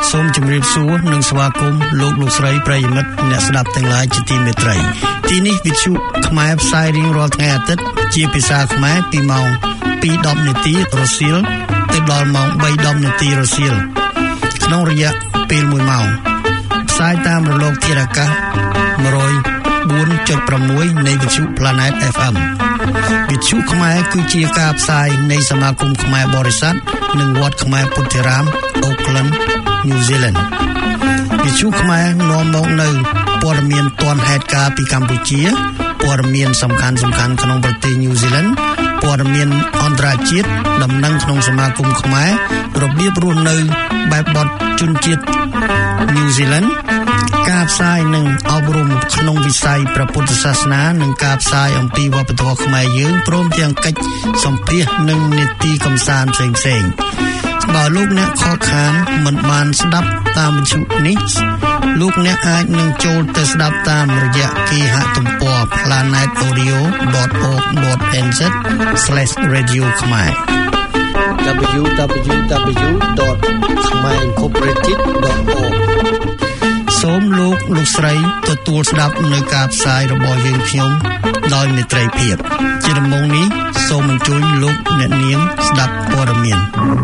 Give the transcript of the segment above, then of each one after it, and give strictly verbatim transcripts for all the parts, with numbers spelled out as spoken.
សូមជម្រាបសួរនិងស្វាគមន៍លោកលោកស្រីប្រិយមិត្តអ្នកស្ដាប់ទាំងឡាយជាទីមេត្រីទីនេះវិទ្យុខ្មែរផ្សាយរៀងរាល់ថ្ងៃអាទិត្យជាភាសាខ្មែរពីម៉ោង ពីរដប់ នាទីរសៀលទៅដល់ម៉ោង បីដប់ នាទីរសៀលក្នុងរយៈពេលមួយម៉ោងផ្សាយតាមរលកធាតុអាកាស one oh four point six នៃវិទ្យុ Planet เอฟ เอ็ม វិទ្យុខ្មែរគឺជាការផ្សាយនៃសមាគមខ្មែរបរិស័ទនិងវត្តខ្មែរពុទ្ធិរាម Auckland New Zealand វិទ្យុខ្មែរនាំមកនៅព័ត៌មានទាន់ហេតុការណ៍ពីកម្ពុជាព័ត៌មានសំខាន់ៗក្នុងប្រទេស New Zealand ព័ត៌មានអន្តរជាតិដំណឹងក្នុងសមាគមខ្មែររបៀបរស់នៅបែបបទជនជាតិ New Zealand ការផ្សាយនិងអប់រំក្នុងវិស័យព្រះពុទ្ធសាសនានិងការផ្សាយអំពីវប្បធម៌ខ្មែរយើងព្រមទាំងកិច្ចសម្ភាសន៍និងនីតិកម្សាន្តផ្សេងៗបើលោកអ្នកខកខានមិនបានស្ដាប់តាមវិទ្យុនេះលោកអ្នកអាចនឹងចូលទៅស្ដាប់តាមរយៈគេហទំព័រ planet audio dot org dot n z slash radio ខ្មែរ double-u double-u double-u dot khmer incorporated dot org សូមលោកលោកស្រីទទួលស្ដាប់នៅការផ្សាយរបស់យើងខ្ញុំដោយមេត្រីភាពជាដំបូងនេះសូមអញ្ជើញលោកអ្នកនាងស្ដាប់ព័ត៌មាន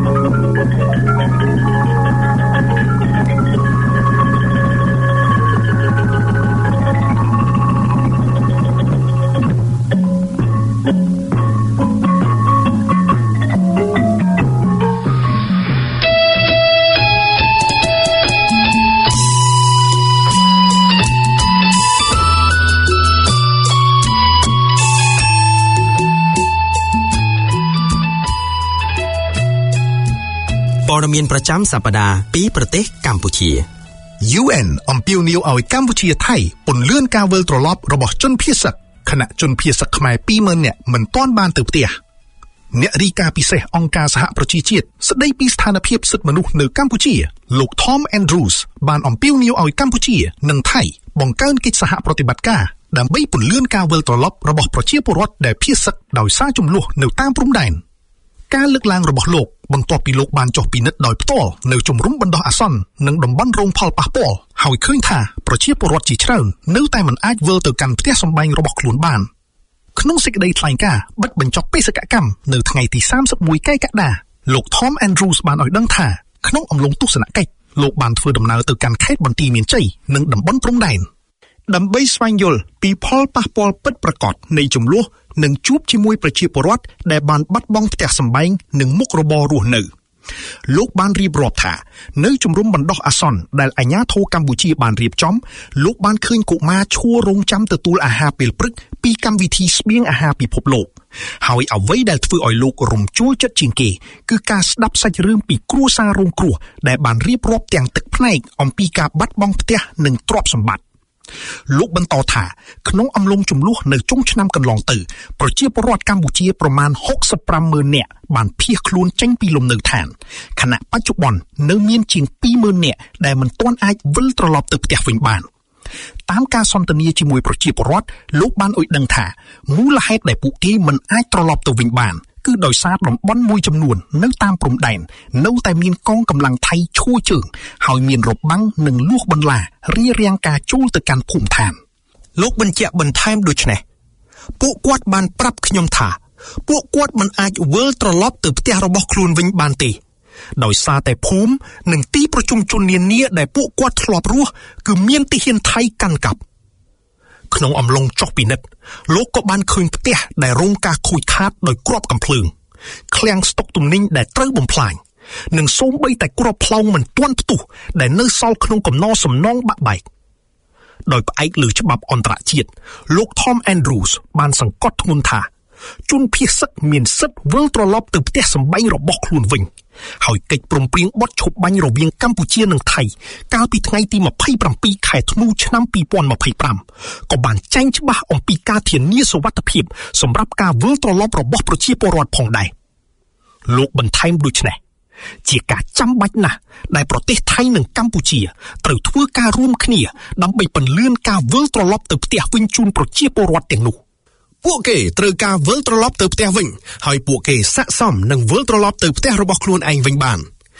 ព័ត៌មានប្រចាំសប្តាហ៍ពីប្រទេសកម្ពុជាយូ អេន អំពាវនាវឲ្យកម្ពុជាថៃពន្យាការវិលត្រឡប់របស់ជនភៀសសឹកខណៈជនភៀសសឹកខ្មែរ two thousand នាក់មិនទាន់បានទៅផ្ទះអ្នករាយការណ៍ពិសេសអង្គការសហប្រជាជាតិស្ដីពីស្ថានភាពសិទ្ធិមនុស្សនៅកម្ពុជាលោក Tom Andrews បានអំពាវនាវឲ្យកម្ពុជានិងថៃបង្កើនកិច្ចសហប្រតិបត្តិការដើម្បីពន្យាការវិលត្រឡប់របស់ប្រជាពលរដ្ឋដែលភៀសសឹកដោយសារចំនួននៅតាមព្រំដែនការលើកឡើងរបស់លោកបន្ទាប់ពីលោកបានចុះពិនិត្យដោយផ្ទាល់នៅជំរំបណ្ដោះអាសន្ននិងតំបន់រងផលប៉ះពាល់ហើយឃើញថាប្រជាពលរដ្ឋជាច្រើននៅតែមិនអាចវិលទៅកាន់ផ្ទះសម្បែងរបស់ខ្លួនបានក្នុងសេចក្តីថ្លែងការណ៍បិទបញ្ចប់បេសកកម្មនៅថ្ងៃទីthirty-oneកក្កដាលោក Tom Andrews បានឲ្យដឹងថាក្នុងអំឡុងទស្សនកិច្ចលោកបានធ្វើដំណើរទៅកាន់ខេត្តបន្ទាយមានជ័យនិងតំបន់ព្រំដែនដើម្បីស្វែងយល់ពីផលប៉ះពាល់ពិតប្រាកដនៃចំនួននិងជួបជាមួយប្រជាពលរដ្ឋដែលបានបាត់បង់ផ្ទះសម្បែងនិងមុខរបររស់នៅលោកបានរៀបរាប់ថានៅជំរំបណ្ដោះអាសន្នដែលអាជ្ញាធរកម្ពុជាបានរៀបចំលោកបានឃើញកុមារឈួររងចាំទទួលអាហារពេលព្រឹកពីកម្មវិធីស្បៀងអាហារពិភពលោកហើយអ្វីដែលធ្វើឲ្យលោករំជួលចិត្តជាងគេគឺការស្ដាប់សាច់រឿងពីគ្រួសាររងគ្រោះដែលបានរៀបរាប់ទាំងទឹកភ្នែកអំពីការបាត់បង់ផ្ទះនិងទ្រព្យសម្បត្តិលោកបន្តថាក្នុងអំឡុងចំនួននៅចុងឆ្នាំកន្លងទៅប្រជាពលរដ្ឋកម្ពុជាប្រមាណsixty-five thousandនាក់បានភៀសខ្លួនចេញពីលំនៅឋានខណៈបច្ចុប្បន្ននៅមានជាងtwo thousandនាក់ដែលមិនទាន់អាចវិលត្រឡប់ទៅផ្ទះវិញបានតាមការសន្ទនាជាមួយប្រជាពលរដ្ឋលោកបានឲ្យដឹងថាមូលហេតុដែលពួកគេមិនអាចត្រឡប់ទៅវិញបានគឺដោយសារតំបន់មួយចំនួននៅតាមព្រំដែននៅតែមានកងកម្លាំងថៃឈរជើងហើយមានរបាំងនិងលួសបន្លារារាំងការចូលទៅកាន់ភូមិឋានលោកបញ្ជាក់បន្ថែមដូចនេះពួកគាត់បានប្រាប់ខ្ញុំថាពួកគាត់មិនអាចវិលត្រឡប់ទៅផ្ទះរបស់ខ្លួនវិញបានទេដោយសារតែភូមិនិងទីប្រជុំជននានាដែលពួកគាត់ធ្លាប់រស់គឺមានទាហានថៃកាន់កាប់ក្នុងអំឡុងចុះពិនិត្យលោកក៏បានឃើញផ្ទះដែលរងការខូចខាតដោយគ្រាប់កាំភ្លើងឃ្លាំងស្តុកទំនិញដែលត្រូវបំផ្លាញនិងសូម្បីតែគ្រាប់ផ្លោងមិនទាន់ផ្ទុះដែលនៅសល់ក្នុងកំណរសំណងបាក់បែកដោយផ្អែកលើច្បាប់អន្តរជាតិលោក Tom Andrews បានសង្កត់ធ្ងន់ថាជនភៀសសឹកមានសិទ្ធិវិលត្រឡប់ទៅផ្ទះសម្បែងរបស់ខ្លួនវិញហើយកិច្ចព្រមព្រៀងបទឈប់បាញ់រវាងកម្ពុជានិងថៃកាលពីថ្ងៃទីtwenty-sevenខែធ្នូឆ្នាំtwenty twenty-fiveក៏បានចែងច្បាស់អំពីការធានាសុវត្ថិភាពសម្រាប់ការវិលត្រឡប់របស់ប្រជាពលរដ្ឋផងដែរលោកបន្ថែមដូចនេះជាការចាំបាច់ណាស់ដែលប្រទេសថៃនិងកម្ពុជាត្រូវធ្វើការរួមគ្នាដើម្បីពន្យាការវិលត្រឡប់ទៅផ្ទះវិញជូនប្រជាពលរដ្ឋទាំងនោះពួកគេត្រូវការវិលត្រឡប់ទៅផ្ទះវិញហើយពួកគេស័ក្តិសមនឹងវិលត្រឡប់ទៅផ្ទះរបស់ខ្លួនឯងវិញបាន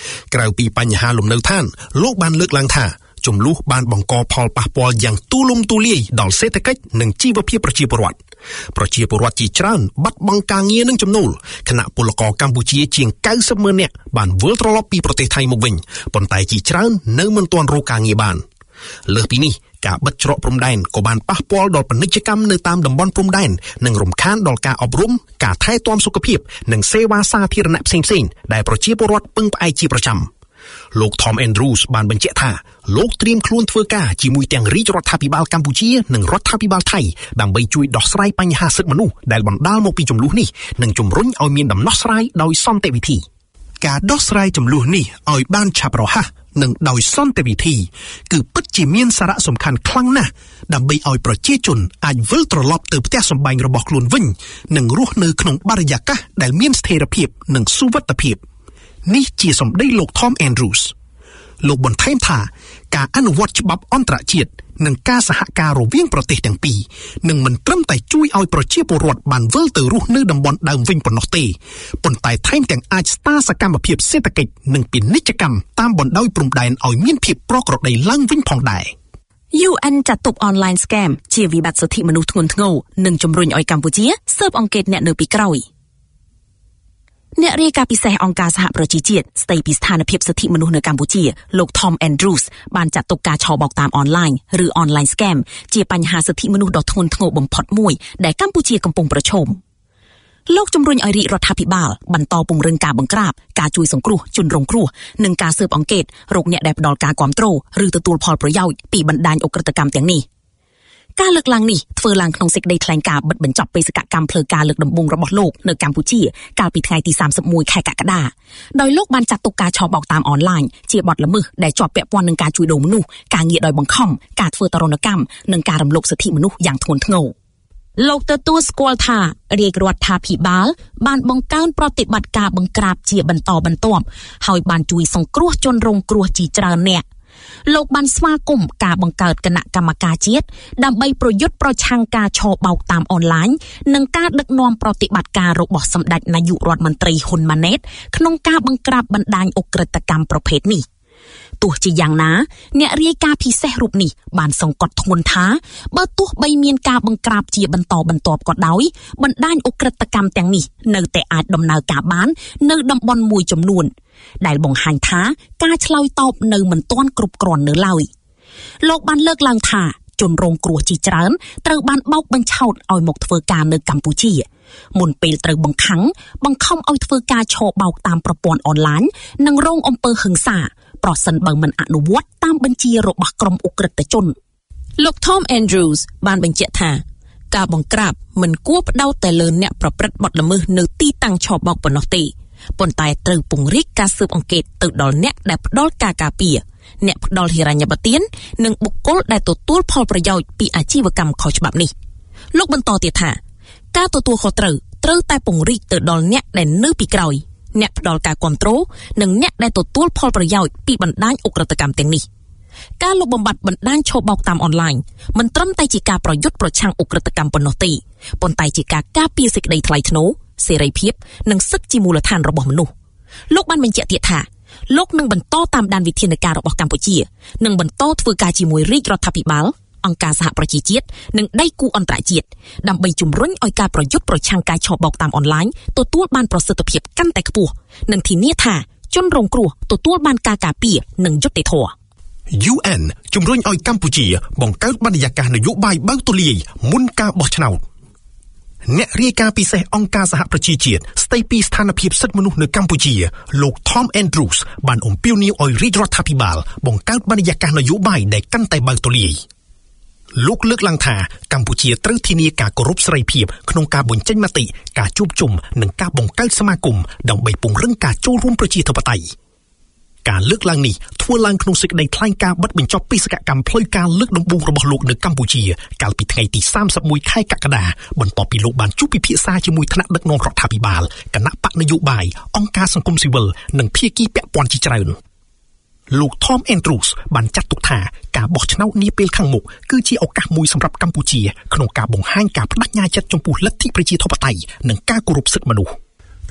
ក្រៅពីបញ្ហាលំនៅឋានលោកបានលើកឡើងថាចំនួនបានបង្កផលប៉ះពាល់យ៉ាងទូលំទូលាយដល់សេដ្ឋកិច្ចនិងជីវភាពប្រជាពលរដ្ឋប្រជាពលរដ្ឋជាច្រើនបាត់បង់ការងារនិងចំណូលខណៈពលករកម្ពុជាជាងเก้าสิบម៉ឺននាក់បានវិលត្រឡប់ពីប្រទេសថៃមកវិញប៉ុន្តែជាច្រើននៅមិនទាន់រកការងារបានលើសពីនេះការបិទច្រកព្រំដែនក៏បានប៉ះពាល់ដល់ពាណិជ្ជកម្មនៅតាមតំបន់ព្រំដែននិងរំខានដល់ការអប់រំការថែទាំសុខភាពនិងសេវាសាធារណៈផ្សេងៗដែលប្រជាពលរដ្ឋពឹងផ្អែកជាប្រចាំលោក Tom Andrews បានបញ្ជាក់ថាលោកត្រៀមខ្លួនធ្វើការជាមួយទាំងរាជរដ្ឋាភិបាលកម្ពុជានិងរដ្ឋាភិបាលថៃដើម្បីជួយដោះស្រាយបញ្ហាសិទ្ធិមនុស្សដែលបណ្ដាលមកពីចំនួននេះនិងជំរុញឲ្យមានដំណោះស្រាយដោយសន្តិវិធីការដោះស្រាយចំនួននេះឲ្យបានឆាប់រហ័សនិងដោយសន្តិវិធីគឺពិតជាមានសារៈសំខាន់ខ្លាំងណាស់ដើម្បីឲ្យប្រជាជនអាចវិលត្រឡប់ទៅផ្ទះសម្បែងរបស់ខ្លួនវិញនិងរស់នៅក្នុងបរិយាកាសដែលមានស្ថិរភាពនិងសុវត្ថិភាពនេះជាសម្ដីលោក Tom Andrews លោកបន្ថែមថាការអនុវត្តច្បាប់អន្តរជាតិនិងការសហការរវាងប្រទេសទាំងពីរនឹងមិនត្រឹមតែជួយឲ្យប្រជាពលរដ្ឋបានវិលទៅរស់នៅតំបន់ដើមវិញប៉ុណ្ណោះទេប៉ុន្តែថែមទាំងអាចស្ដារសកម្មភាពសេដ្ឋកិច្ចនិងពាណិជ្ជកម្មតាមបណ្ដោយព្រំដែនឲ្យមានភាពប្រក្រតីឡើងវិញផងដែរยู เอ็น ចាត់ទុក online scam ជាវិបត្តិសិទ្ធិមនុស្សធ្ងន់ធ្ងរនិងជំរុញឲ្យកម្ពុជាស៊ើបអង្កេតអ្នកនៅពីក្រោយអ្នករាយការណ៍ពិសេសអង្គការសហប្រជាជាតិស្ដីពីស្ថានភាពសិទ្ធិមនុស្សនៅកម្ពុជាលោក Tom Andrews បានចាត់ទុកការឆបោកតាមអនឡាញឬ online scam ជាបញ្ហាសិទ្ធិមនុស្សដ៏ធ្ងន់ធ្ងរបំផុតមួយដែលកម្ពុជាកំពុងប្រឈមលោកជំរុញឲ្យរាជរដ្ឋាភិបាលបន្តពង្រឹងការបង្ក្រាបការជួយសង្គ្រោះជនរងគ្រោះនិងការស៊ើបអង្កេតរកអ្នកដែលផ្ដល់ការគាំទ្រឬទទួលផលប្រយោជន៍ពីបណ្ដាញឧក្រិដ្ឋកម្មទាំងនេះការលើកឡើងនេះធ្វើឡើងក្នុងសេចក្តីថ្លែងការណ៍បិទបញ្ចប់បេសកកម្មផ្លូវការលើកដំបូងរបស់លោកនៅកម្ពុជាកាលពីថ្ងៃទីសាមសិបមួយខែកក្កដាដោយលោកបានចាត់ទុកការឆបោកតាមអនឡាញជាបទល្មើសដែលជាប់ពាក់ព័ន្ធនឹងការជួញដូរមនុស្សការងារដោយបង្ខំការធ្វើទរណកម្មនិងការរំលោភសិទ្ធិមនុស្សយ៉ាងធ្ងន់ធ្ងរលោកទទួលស្គាល់ថារាជរដ្ឋាភិបាលបានបង្កើនប្រតិបត្តិការបង្ក្រាបជាបន្តបន្ទាប់ហើយបានជួយសង្គ្រោះជនរងគ្រោះជាច្រើនអ្នកលោកបានស្វាគមន៍ការបង្កើតគណៈកម្មការជាតិដើម្បីប្រយុទ្ធប្រឆាំងការឆបោកតាមអនឡាញនិងការដឹកនាំប្រតិបត្តិការរបស់សម្ដេចនាយករដ្ឋមន្ត្រីហ៊ុនម៉ាណែតក្នុងការបង្ក្រាបបណ្ដាញឧក្រិដ្ឋកម្មប្រភេទនេះទោះជាយ៉ាងណាអ្នករាយការណ៍ពិសេសរូបនេះបានសង្កត់ធ្ងន់ថាបើទោះបីមានការបង្ក្រាបជាបន្តបន្ទាប់ក៏ដោយបណ្ដាញឧក្រិដ្ឋកម្មទាំងនេះនៅតែអាចដំណើរការបាននៅតំបន់មួយចំនួនដែលបង្ហាញថាការឆ្លើយតបនៅមិនទាន់គ្រប់គ្រាន់នៅឡើយលោកបានលើកឡើងថាជនរងគ្រោះជាច្រើនត្រូវបានបោកបញ្ឆោតឲ្យមកធ្វើការនៅកម្ពុជាមុនពេលត្រូវបង្ខំបង្ខំឲ្យធ្វើការឆបោកតាមប្រព័ន្ធអនឡាញនិងរងអំពើហិង្សាប្រសិនបើមិនអនុវត្តតាមបញ្ជារបស់ក្រុមឧក្រិដ្ឋជនលោក Tom Andrews បានបញ្ជាក់ថាការបង្ក្រាបមិនគួរផ្ដោតតែលើអ្នកប្រព្រឹត្តបទល្មើសនៅទីតាំងឆបោកប៉ុណ្ណោះទេប៉ុន្តែត្រូវពង្រីកការស៊ើបអង្កេតទៅដល់អ្នកដែលផ្ដល់ការការពារអ្នកផ្ដល់ហិរញ្ញប្បទាននិងបុគ្គលដែលទទួលផលប្រយោជន៍ពីអាជីវកម្មខុសច្បាប់នេះលោកបន្តទៀតថាការទទួលខុសត្រូវត្រូវតែពង្រីកទៅដល់អ្នកដែលនៅពីក្រោយអ្នកផ្ដល់ការគាំទ្រនិងអ្នកដែលទទួលផលប្រយោជន៍ពីបណ្ដាញឧក្រិដ្ឋកម្មទាំងនេះការលុបបំបាត់បណ្ដាញឆបោកតាមអនឡាញមិនត្រឹមតែជាការប្រយុទ្ធប្រឆាំងឧក្រិដ្ឋកម្មប៉ុណ្ណោះទេប៉ុន្តែជាការការពារសេចក្តីថ្លៃថ្នូរសេរីភាពនិងសិទ្ធិជាមូលដ្ឋានរបស់មនុស្សលោកបានបញ្ជាក់ទៀតថាលោកនឹងបន្តតាមដានវិធានការរបស់កម្ពុជានិងបន្តធ្វើការជាមួយរាជរដ្ឋាភិបាលអង្គការសហប្រជាជាតិនិងដៃគូអន្តរជាតិដើម្បីជំរុញឲ្យការប្រយុទ្ធប្រឆាំងការឆបោកតាមអនឡាញទទួលបានប្រសិទ្ធភាពកាន់តែខ្ពស់និងធានាថាជនរងគ្រោះទទួលបានការការពារនិងយុត្តិធម៌ยู เอ็น ជំរុញឲ្យកម្ពុជាបង្កើតបរិយាកាសនយោបាយបើកទូលាយមុនការបោះឆ្នោតអ្នករាយការណ៍ពិសេសអង្គការសហប្រជាជាតិស្ដីពីស្ថានភាពសិទ្ធិមនុស្សនៅកម្ពុជាលោក Tom Andrews បានអំពាវនាវឲ្យរាជរដ្ឋាភិបាលបង្កើតបរិយាកាសនយោបាយដែលកាន់តែបើកទូលាយលោកលើកឡើងថាកម្ពុជាត្រូវធានាការគោរពសេរីភាពក្នុងការបញ្ចេញមតិការជួបជុំនិងការបង្កើតសមាគមដើម្បីពង្រឹងការចូលរួមប្រជាធិបតេយ្យការលើកឡើងនេះធ្វើឡើងក្នុងសេចក្តីថ្លែងការណ៍បិទបញ្ចប់បេសកកម្មផ្លូវការលើកដំបូងរបស់លោកនៅកម្ពុជាកាលពីថ្ងៃទីសាមសិបមួយខែកក្កដាបន្ទាប់ពីលោកបានជួបពិភាក្សាជាមួយថ្នាក់ដឹកនាំរដ្ឋាភិបាលគណៈបកនយោបាយអង្គការសង្គមស៊ីវិលនិងភាគីពាក់ព័ន្ធជាច្រើនលោក Tom Andrews បានចាត់ទុកថាការបោះឆ្នោតនាពេលខាងមុខគឺជាឱកាសមួយសម្រាប់កម្ពុជាក្នុងការបង្ហាញការបដិញ្ញាចិត្តចំពោះលទ្ធិប្រជាធិបតេយ្យនិងការគោរពសិទ្ធិមនុស្ស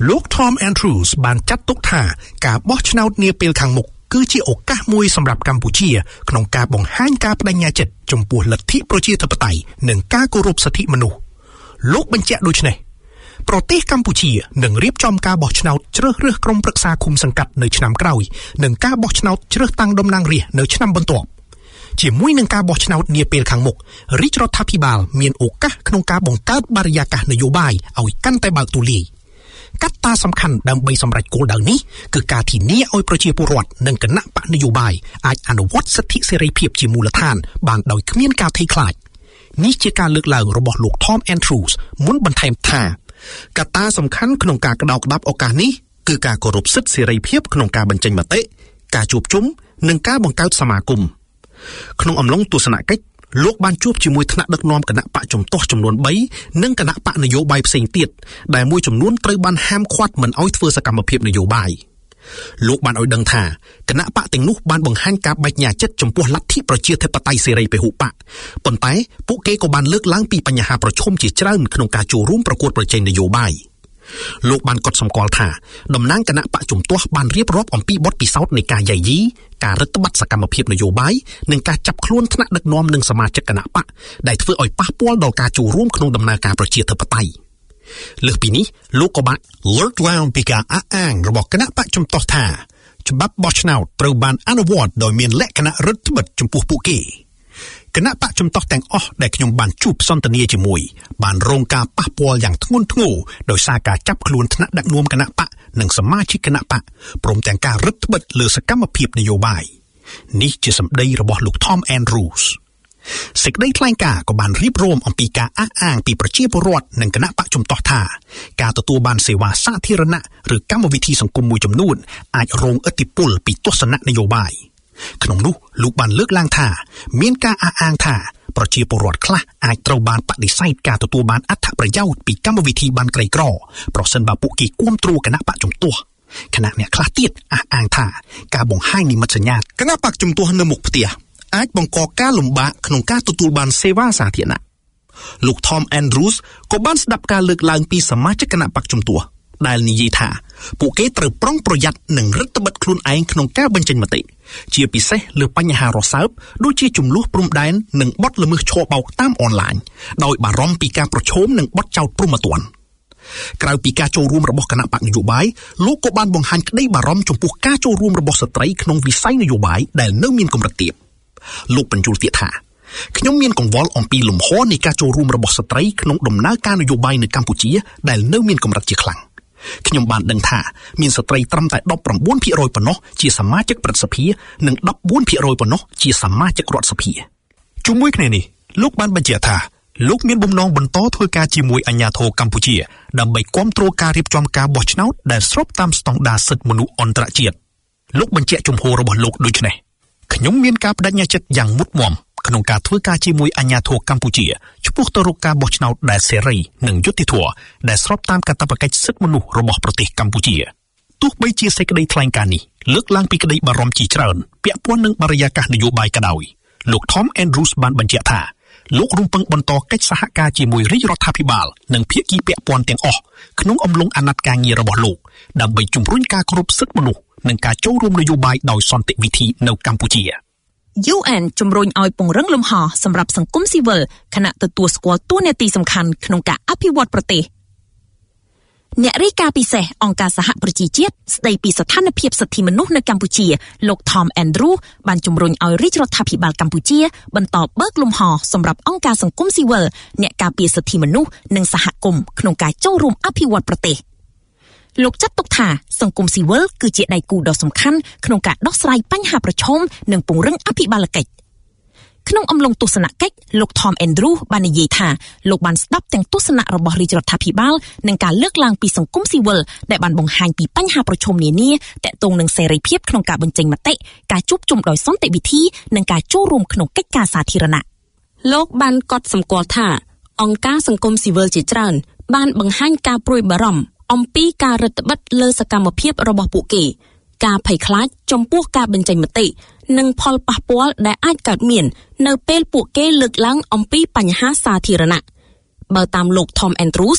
លោក Tom Andrews បានចាត់ទុកថាការបោះឆ្នោតនាពេលខាងមុខគឺជាឱកាសមួយសម្រាប់កម្ពុជាក្នុងការបង្ហាញការបដិញ្ញាចិត្តចំពោះលទ្ធិប្រជាធិបតេយ្យនិងការគោរពសិទ្ធិមនុស្សលោកបញ្ជាក់ដូចនេះប្រទេសកម្ពុជានឹងរៀបចំការបោះឆ្នោតជ្រើសរើសក្រុមប្រឹក្សាឃុំសង្កាត់នៅឆ្នាំក្រោយនិងការបោះឆ្នោតជ្រើសតាំងតំណាងរាស្ត្រនៅឆ្នាំបន្ទាប់ជាមួយនឹងការបោះឆ្នោតនាពេលខាងមុខរាជរដ្ឋាភិបាលមានឱកាសក្នុងការបង្កើតបរិយាកាសនយោបាយឲ្យកាន់តែបើកទូលាយកត្តាសំខាន់ដើម្បីសម្រេចគោលដៅនេះគឺការធានាឲ្យប្រជាពលរដ្ឋនិងគណៈបកនយោបាយអាចអនុវត្តសិទ្ធិសេរីភាពជាមូលដ្ឋានបានដោយគ្មានការភ័យខ្លាចនេះជាការលើកឡើងរបស់លោក Tom Andrews មុនបន្ថែមថាកត្តាសំខាន់ក្នុងការក្តោបក្តាប់ឱកាសនេះគឺការគោរពសិទ្ធិសេរីភាពក្នុងការបញ្ចេញមតិការជួបជុំនិងការបង្កើតសមាគមក្នុងអំឡុងទស្សនកិច្ចលោកបានជួបជាមួយថ្នាក់ដឹកនាំគណៈបកជំទាស់ចំនួនបីនិងគណៈបកនយោបាយផ្សេងទៀតដែលមួយចំនួនត្រូវបានហាមឃាត់មិនឲ្យធ្វើសកម្មភាពនយោបាយលោកបានឲ្យដឹងថាគណៈបកទាំងនោះបានបង្ហាញការបដិញ្ញាចិត្តចំពោះលទ្ធិប្រជាធិបតេយ្យសេរីពហុបកប៉ុន្តែពួកគេក៏បានលើកឡើងពីបញ្ហាប្រឈមជាច្រើនក្នុងការចូលរួមប្រកួតប្រជែងនយោបាយលោកបានកត់សម្គាល់ថាតំណាងគណៈបកជំទាស់បានរៀបរាប់អំពីបទពិសោធន៍នៃការយាយីការរឹតបន្តឹងសកម្មភាពនយោបាយនិងការចាប់ខ្លួនថ្នាក់ដឹកនាំនិងសមាជិកគណៈបកដែលធ្វើឲ្យប៉ះពាល់ដល់ការចូលរួមក្នុងដំណើរការប្រជាធិបតេយ្យលើសពីនេះលោកក៏បានលើកឡើងពីការអះអាងរបស់គណៈបកជំទាស់ថាច្បាប់បោះឆ្នោតត្រូវបានអនុវត្តដោយមានលក្ខណៈរដ្ឋបិទចំពោះពួកគេគណៈបកជំទាស់ទាំងអស់ដែលខ្ញុំបានជួបសន្ទនាជាមួយបានរងការប៉ះពាល់យ៉ាងធ្ងន់ធ្ងរដោយសារការចាប់ខ្លួនថ្នាក់ដឹកនាំគណៈបកនិងសមាជិកគណៈបកព្រមទាំងការរឹតបន្តឹងលើសកម្មភាពនយោបាយនេះជាសម្ដីរបស់លោក Tom Andrews សេចក្តីថ្លែងការណ៍ក៏បានរៀបរាប់អំពីការអះអាងពីប្រជាពលរដ្ឋនិងគណៈបកជំទាស់ថាការទទួលបានសេវាសាធារណៈឬកម្មវិធីសង្គមមួយចំនួនអាចរងឥទ្ធិពលពីទស្សនៈនយោបាយក្នុងនោះលោកបានលើកឡើងថាមានការអះអាងថាប្រជាពលរដ្ឋខ្លះអាចត្រូវបានបដិសេធការទទួលបានអត្ថប្រយោជន៍ពីកម្មវិធីបានក្រីក្រប្រសិនបើពួកគេគាំទ្រគណៈបកជំទាស់គណៈអ្នកខ្លះទៀតអះអាងថាការបង្ហាញនិមិត្តសញ្ញាគណៈបកជំទាស់នៅមុខផ្ទះអាចបង្កការលំបាកក្នុងការទទួលបានសេវាសាធារណៈលោក Tom Andrews ក៏បានស្ដាប់ការលើកឡើងពីសមាជិកគណៈបកជំទាស់ដែលនិយាយថាពួកគេត្រូវប្រុងប្រយ័ត្ននិងរឹតបន្តឹងខ្លួនឯងក្នុងការបញ្ចេញមតិជាពិសេសលើបញ្ហារសើបដូចជាចំនួនព្រំដែននិងបទល្មើសឆបោកតាមអនឡាញដោយបារម្ភពីការប្រឈមនឹងបទចោទព្រហ្មទណ្ឌក្រៅពីការចូលរួមរបស់គណៈបកនយោបាយលោកក៏បានបង្ហាញក្តីបារម្ភចំពោះការចូលរួមរបស់ស្ត្រីក្នុងវិស័យនយោបាយដែលនៅមានកម្រិតទាបលោកបញ្យល់ទៀតថាខ្ញុំមានកង្វល់អំពីលំហនៃការចូលរួមរបស់ស្ត្រីក្នុងដំណើរការនយោបាយនៅកម្ពុជាដែលនៅមានកម្រិតជាខ្លាំងខ្ញុំបានដឹងថាមានស្ត្រីត្រឹមតែ ដប់ប្រាំបួនភាគរយ ប៉ុណ្ណោះជាសមាជិកព្រឹទ្ធសភានិង ដប់បួនភាគរយ ប៉ុណ្ណោះជាសមាជិករដ្ឋសភាជាមួយគ្នានេះលោកបានបញ្ជាក់ថាលោកមានបំណងបន្តធ្វើការជាមួយអាជ្ញាធរកម្ពុជាដើម្បីគាំទ្រការរៀបចំការបោះឆ្នោតដែលស្របតាមស្តង់ដារសិទ្ធិមនុស្សអន្តរជាតិលោកបញ្ជាក់ជំហររបស់លោកដូចនេះខ្ញុំមានការបដិញ្ញាចិត្តយ៉ាងមុតមាំក្នុងការធ្វើការជាមួយអាជ្ញាធរកម្ពុជាចំពោះទៅរកការបោះឆ្នោតដែលសេរីនិងយុត្តិធម៌ដែលស្របតាមកាតព្វកិច្ចសិទ្ធិមនុស្សរបស់ប្រទេសកម្ពុជាទោះបីជាសេចក្តីថ្លែងការណ៍នេះលើកឡើងពីក្តីបារម្ភជាច្រើនពាក់ព័ន្ធនឹងបរិយាកាសនយោបាយក៏ដោយលោក Tom Andrews បានបញ្ជាក់ថាលោករំពឹងបន្តកិច្ចសហការជាមួយរាជរដ្ឋាភិបាលនិងភាគីពាក់ព័ន្ធទាំងអស់ក្នុងអំឡុងអាណត្តិការងាររបស់លោកដើម្បីជំរុញការគោរពសិទ្ធិមនុស្សនិងការចូលរួមនយោបាយដោយសន្តិវិធីនៅកម្ពុជាយូ អេន ជំរុញឲ្យពង្រឹងលំហសម្រាប់សង្គមស៊ីវិលខណៈទទួលស្គាល់តួនាទីសំខាន់ក្នុងការអភិវឌ្ឍប្រទេសអ្នករាយការណ៍ពិសេសអង្គការសហប្រជាជាតិស្ដីពីស្ថានភាពសិទ្ធិមនុស្សនៅកម្ពុជាលោក Tom Andrews បានជំរុញឲ្យរាជរដ្ឋាភិបាលកម្ពុជាបន្តបើកលំហសម្រាប់អង្គការសង្គមស៊ីវិលអ្នកការពារសិទ្ធិមនុស្សនិងសហគមន៍ក្នុងការចូលរួមអភិវឌ្ឍប្រទេសលោកចាត់ទុកថាសង្គមស៊ីវិលគឺជាដៃគូដ៏សំខាន់ក្នុងការដោះស្រាយបញ្ហាប្រឈមនិងពង្រឹងអភិបាលកិច្ចក្នុងអំឡុងទស្សនកិច្ចលោក Tom Andrews បាននិយាយថាលោកបានស្ដាប់ទាំងទស្សនៈរបស់រាជរដ្ឋាភិបាលនិងការលើកឡើងពីសង្គមស៊ីវិលដែលបានបង្ហាញពីបញ្ហាប្រឈមនានាទាក់ទងនឹងសេរីភាពក្នុងការបញ្ចេញមតិការជួបជុំដោយសន្តិវិធីនិងការចូលរួមក្នុងកិច្ចការសាធារណៈលោកបានកត់សម្គាល់ថាអង្គការសង្គមស៊ីវិលជាច្រើនបានបង្ហាញការព្រួយបារម្ភអំពីការរឹតបន្តឹងលើសកម្មភាពរបស់ពួកគេការភ័យខ្លាចចំពោះការបញ្ចេញមតិនិងផលប៉ះពាល់ដែលអាចកើតមាននៅពេលពួកគេលើកឡើងអំពីបញ្ហាសាធារណៈបើតាមលោក Tom Andrews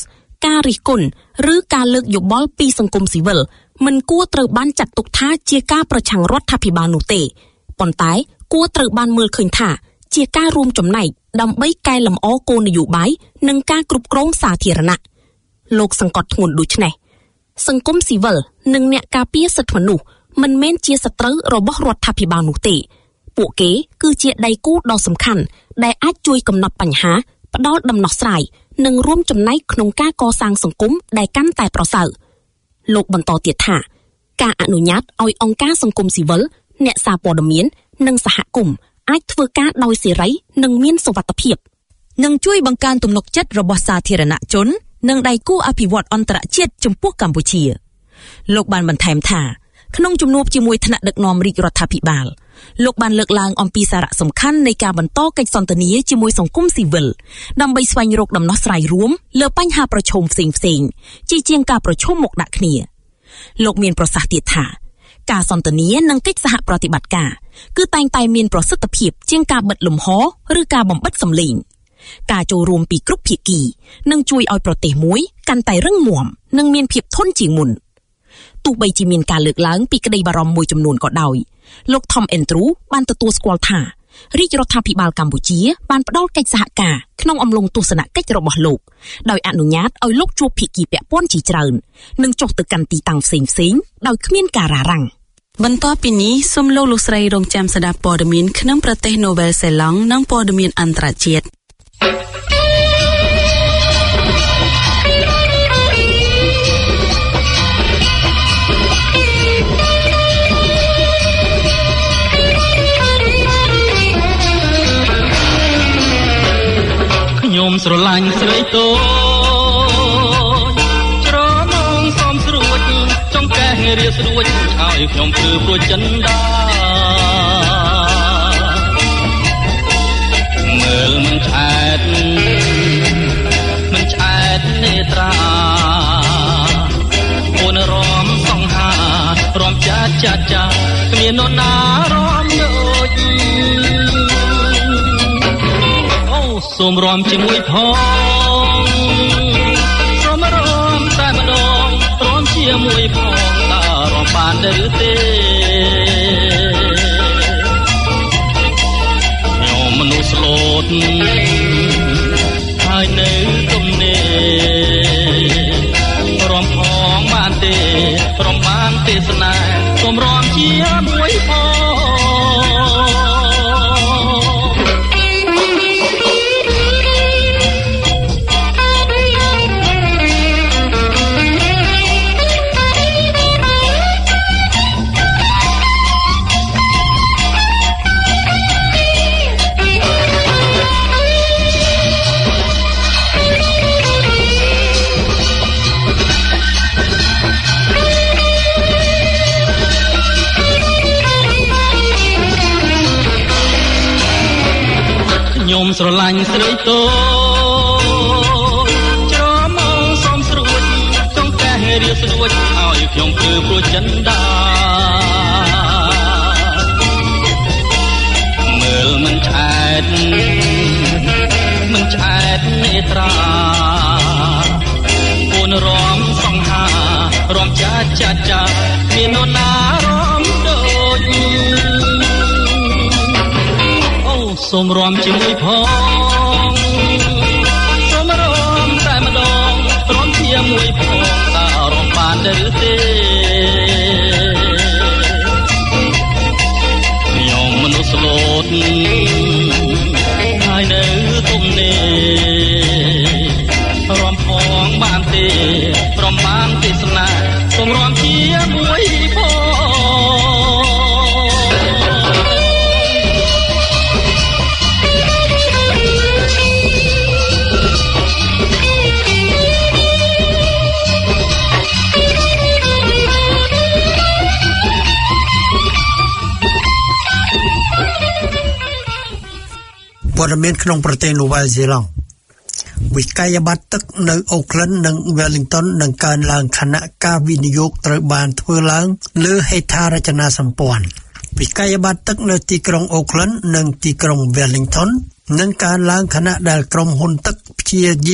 ការរិះគន់ឬការលើកយោបល់ពីសង្គមស៊ីវិលមិនគួរត្រូវបានចាត់ទុកថាជាការប្រឆាំងរដ្ឋាភិបាលនោះទេប៉ុន្តែគួរត្រូវបានមើលឃើញថាជាការរួមចំណែកដើម្បីកែលម្អគោលនយោបាយនិងការគ្រប់គ្រងសាធារណៈលោកសង្កត់ធ្ងន់ដូចនេះសង្គមស៊ីវិលនិងអ្នកការពារសិទ្ធិមនុស្សមិនមែនជាសត្រូវរបស់រដ្ឋាភិបាលនោះទេពួកគេគឺជាដៃគូដ៏សំខាន់ដែលអាចជួយកំណត់បញ្ហាផ្ដល់ដំណោះស្រាយនិងរួមចំណែកក្នុងការកសាងសង្គមដែលកាន់តែប្រសើរលោកបន្តទៀតថាការអនុញ្ញាតឲ្យអង្គការសង្គមស៊ីវិលអ្នកសារព័ត៌មាននិងសហគមន៍អាចធ្វើការដោយសេរីនិងមានសុវត្ថិភាពនិងជួយបង្កើនទំនុកចិត្តរបស់សាធារណជននិងដៃគូអភិវឌ្ឍន៍អន្តរជាតិចំពោះកម្ពុជាលោកបានបន្ថែមថាក្នុងជំនួបជាមួយថ្នាក់ដឹកនាំរាជរដ្ឋាភិបាលលោកបានលើកឡើងអំពីសារៈសំខាន់នៃការបន្តកិច្ចសន្ទនាជាមួយសង្គមស៊ីវិលដើម្បីស្វែងរកដំណោះស្រាយរួមលើបញ្ហាប្រឈមផ្សេងៗជាជាងការប្រឈមមុខដាក់គ្នាលោកមានប្រសាសន៍ទៀតថាការសន្ទនានិងកិច្ចសហប្រតិបត្តិការគឺតែងតែមានប្រសិទ្ធភាពជាងការបិទលំហឬការបំបិទសម្លេងការចូលរួមពីគ្រប់ភាគីនឹងជួយឲ្យប្រទេសមួយកាន់តែរឹងមាំនិងមានភាពធន់ជាងមុនទោះបីជាមានការលើកឡើងពីក្តីបារម្ភមួយចំនួនក៏ដោយលោក Tom Andrew បានទទួលស្គាល់ថារាជរដ្ឋាភិបាលកម្ពុជាបានផ្ដល់កិច្ចសហការក្នុងអំឡុងទស្សនកិច្ចរបស់លោកដោយអនុញ្ញាតឲ្យលោកជួបភាគីពាក់ព័ន្ធជាច្រើននិងចុះទៅកាន់ទីតាំងផ្សេងៗដោយគ្មានការរ៉ារ៉ាំងបន្ទាប់ពីនេះសូមលោកលោកស្រីរងចាំស្ដាប់ព័ត៌មានក្នុងប្រទេសនូវែលសេឡង់និងព័ត៌មានអន្តរជាតិខ្ញុំស្រឡាញ់ស្រីតូចច្រណងសំស្រួចចង់កែរៀបស្រួចឲ្យខ្ញុំព្រឺព្រួយចិនដាមើលមិនឆែតមិនឆែតនេត្រាអូនរំសង្ហារំចាចាចាគ្មាននរណារំដូចសូមរំជាមួយផងសូមរំតែម្ដងរំជាមួយផងតើរំបានទេឬទេខ្ញុំមនុស្សស្លូតហើយនៅទំនេររំផងបានទេរំបានទេសនាសូមរំជាមួយផងខ្ញុំស្រឡាញ់ស្រីតូចច្រណងសំស្រួចចង់កែរៀបស្រួចឲ្យខ្ញុំព្រឺព្រួយចិនដាមើលមិនឆែតមិនឆែតនេត្រាអូនរំសង្ហារំចាចាចាមាននរណារំដូចសូមរំជាមួយផងសូមរំតែម្ដងរំជាមួយផងតើរំបានទេឬទេខ្ញុំមនុស្សស្លូតហើយនៅទំនេររំផងបានទេរំបានទេសនាសូមរំជាមួយផងព័ត៌មានក្នុងប្រទេសនូវែលសេឡង់វិក័យប័ត្រទឹកនៅអូក្លិននិង Wellington នឹងកើនឡើងខណៈការវិនិយោគត្រូវបានធ្វើឡើងលើហេដ្ឋារចនាសម្ព័ន្ធវិក័យប័ត្រទឹកនៅទីក្រុងអូក្លិននិងទីក្រុង Wellington នឹងកើនឡើងខណៈដែលក្រុមហ៊ុនទឹកព្យាយាម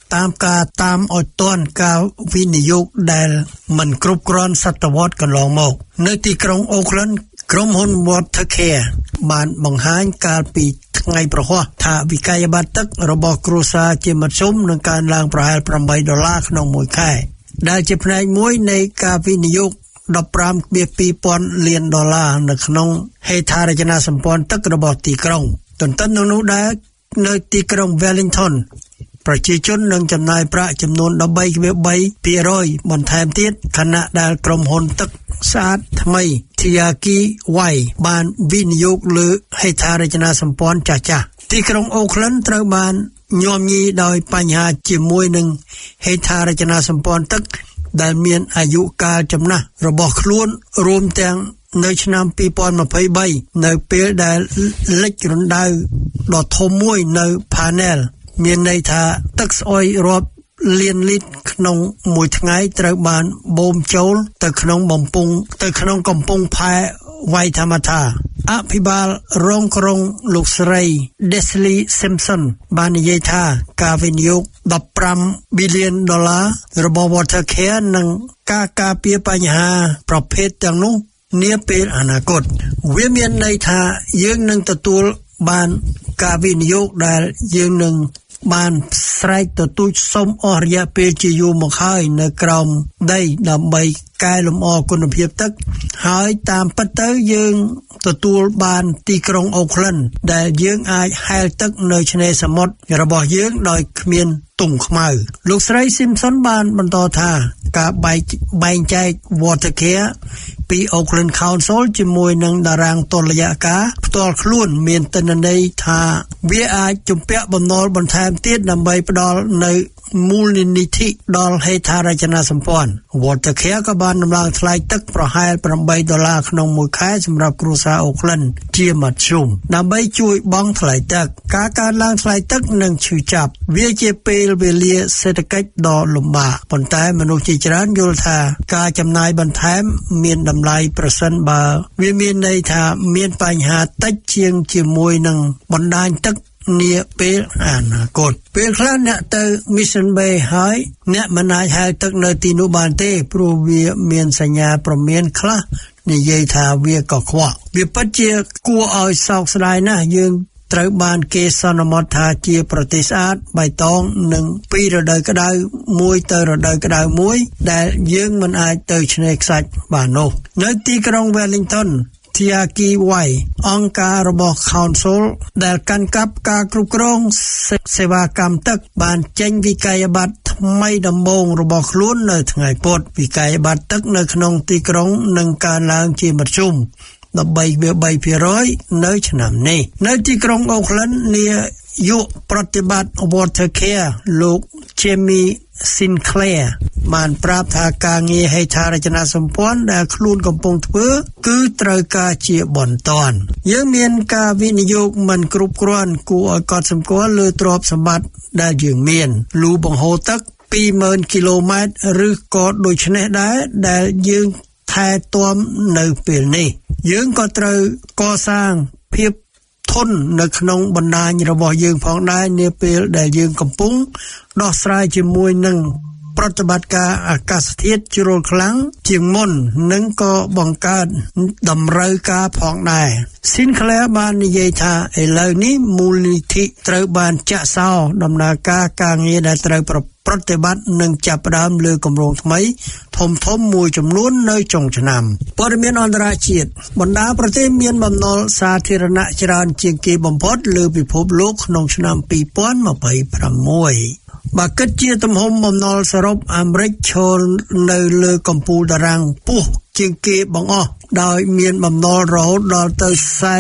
តាមការតាមអត់ទាន់ការវិនិយោគដែលមិនគ្រប់គ្រាន់សតវត្សកន្លងមកនៅទីក្រុង Auckland ក្រុមហ៊ុន Watercare បានបង្ហាញកាលពីថ្ងៃប្រហ័សថាវិក័យប័ត្រទឹករបស់គ្រួសារជាមធ្យមនឹងកើនឡើងប្រហែលប្រាំបីដុល្លារក្នុងមួយខែដែលជាផ្នែកមួយនៃការវិនិយោគដប់ប្រាំពីរពាន់លានដុល្លារនៅក្នុងហេដ្ឋារចនាសម្ព័ន្ធទឹករបស់ទីក្រុងទន្ទឹមនឹងនោះដែរនៅទីក្រុង Wellington ប្រជាជននឹងចំណាយប្រាក់ចំនួន 13.3% បន្ថែមទៀតខណៈដែលក្រុមហ៊ុនទឹកស្អាតថ្មី Tiaki Wai បានវិនិយោគលើហេដ្ឋារចនាសម្ព័ន្ធចាស់ៗទីក្រុង Auckland ត្រូវបានញោមញីដោយបញ្ហាជាមួយនឹងហេដ្ឋារចនាសម្ព័ន្ធទឹកដែលមានអាយុកាលចំណាស់របស់ខ្លួនរួមទាំងនៅឆ្នាំពីរពាន់ម្ភៃបីនៅពេលដែលលិចរណ្ដៅដ៏ធំមួយនៅ Panel មានន័យថាទឹកស្អុយរាប់លានលីត្រក្នុងមួយថ្ងៃត្រូវបានបូមចូលទៅក្នុងបំពង់ទៅក្នុងកំពង់ផែ Waitemata អភិបាលរងក្រុងលោកស្រី Desley Simpson បាននិយាយថាការវិនិយោគដប់ប្រាំប៊ីលានដុល្លាររបស់ Watercare និងការការពារបញ្ហាប្រភេទទាំងនោះនាពេលអនាគតវាមានន័យថាយើងនឹងទទួលបានការវិនិយោគដែលយើងនឹងបានស្រែកទទូចសុំអស់រយៈពេលជាយូរមកហើយនៅក្រោមដីដើម្បីកែលម្អគុណភាពទឹកហើយតាមពិតទៅយើងទទួលបានទីក្រុង Auckland ដែលយើងអាចហែលទឹកនៅឆ្នេរសមុទ្ររបស់យើងដោយគ្មានទង់ខ្មៅលោកស្រី Simpson បានបន្តថាការបែកបែងចែក Watercare ពី Auckland Council ជាមួយនឹងតារាងតុល្យការផ្ទាល់ខ្លួនមានទិន្នន័យថាវាអាចជំពាក់បំណុលបន្ថែមទៀតដើម្បីផ្ដល់នៅមូលនិធិដល់ហេដ្ឋារចនាសម្ព័ន្ធ Watercare ក៏បានដំឡើងថ្លៃទឹកប្រហែលប្រាំបីដុល្លារក្នុងមួយខែសម្រាប់គ្រួសារ Auckland ជាមធ្យមដើម្បីជួយបង់ថ្លៃទឹកការកើនឡើងថ្លៃទឹកនិងឈឺចាប់វាជាពេលវេលាសេដ្ឋកិច្ចដ៏លំបាកប៉ុន្តែមនុស្សជាច្រើនយល់ថាការចំណាយបន្ថែមមានតម្លៃប្រសិនបើវាមានន័យថាមានបញ្ហាតិចជាងជាមួយនឹងបណ្ដាញទឹកនាពេលអនាគតពេលខ្លះអ្នកទៅ Mission Bay ហើយអ្នកមិនអាចហែលទឹកនៅទីនោះបានទេព្រោះវាមានសញ្ញាព្រមានខ្លះនិយាយថាវាកខ្វក់វាពិតជាគួរឲ្យសោកស្ដាយណាស់យើងត្រូវបានគេសន្មតថាជាប្រទេសស្អាតបៃតងនិងពីរដូវក្តៅមួយទៅរដូវក្តៅមួយដែលយើងមិនអាចទៅឆ្នេរខ្សាច់បាននោះនៅទីក្រុង Wellington Tiaki Wai អង្គការរបស់ Council ដែលកាន់កាប់ការគ្រប់គ្រងសេវាកម្មទឹកបានចេញវិក័យប័ត្រថ្មីដំបូងរបស់ខ្លួននៅថ្ងៃពុធវិក័យប័ត្រទឹកនៅក្នុងទីក្រុងនឹងកើនឡើងជាមធ្យម 13.3% នៅឆ្នាំនេះនៅទីក្រុង Auckland នាយកប្រតិបត្តិ Watercare លោក Jamie Sinclair បានប្រាប់ថាការងារហេដ្ឋារចនាសម្ព័ន្ធដែលខ្លួនកំពុងធ្វើគឺត្រូវការជាបន្តយើងមានការវិនិយោគមិនគ្រប់គ្រាន់គួរឲ្យកត់សម្គាល់លើទ្រព្យសម្បត្តិដែលយើងមានលូបង្ហូរទឹក ពីរម៉ឺន គីឡូម៉ែត្រឬក៏ដូចនេះដែរដែលយើងថែទាំនៅពេលនេះយើងក៏ត្រូវកសាងភាពធន់នៅក្នុងបណ្ដាញរបស់យើងផងដែរនាពេលដែលយើងកំពុងដោះស្រាយជាមួយនឹងប្រតិបត្តិការអាកាសធាតុជ្រុលខ្លាំងជាងមុននិងក៏បង្កើតតម្រូវការផងដែរ Sinclair បាននិយាយថាឥឡូវនេះមូលនិធិត្រូវបានចាក់សោដំណើរការការងារដែលត្រូវប្រប្រតិបត្តិនិងចាប់ផ្ដើមលើគម្រោងថ្មីធំធំមួយចំនួននៅចុងឆ្នាំព័ត៌មានអន្តរជាតិបណ្ដាប្រទេសមានបំណុលសាធារណៈច្រើនជាងគេបំផុតលើពិភពលោកក្នុងឆ្នាំពីរពាន់ម្ភៃប្រាំមួយ បើគិតជាទំហំបំណុលសរុបអាមេរិកឈរនៅលើកំពូលតារាងពោះជាងគេបង្អស់ដោយមានបំណុលរហូតដល់ទៅ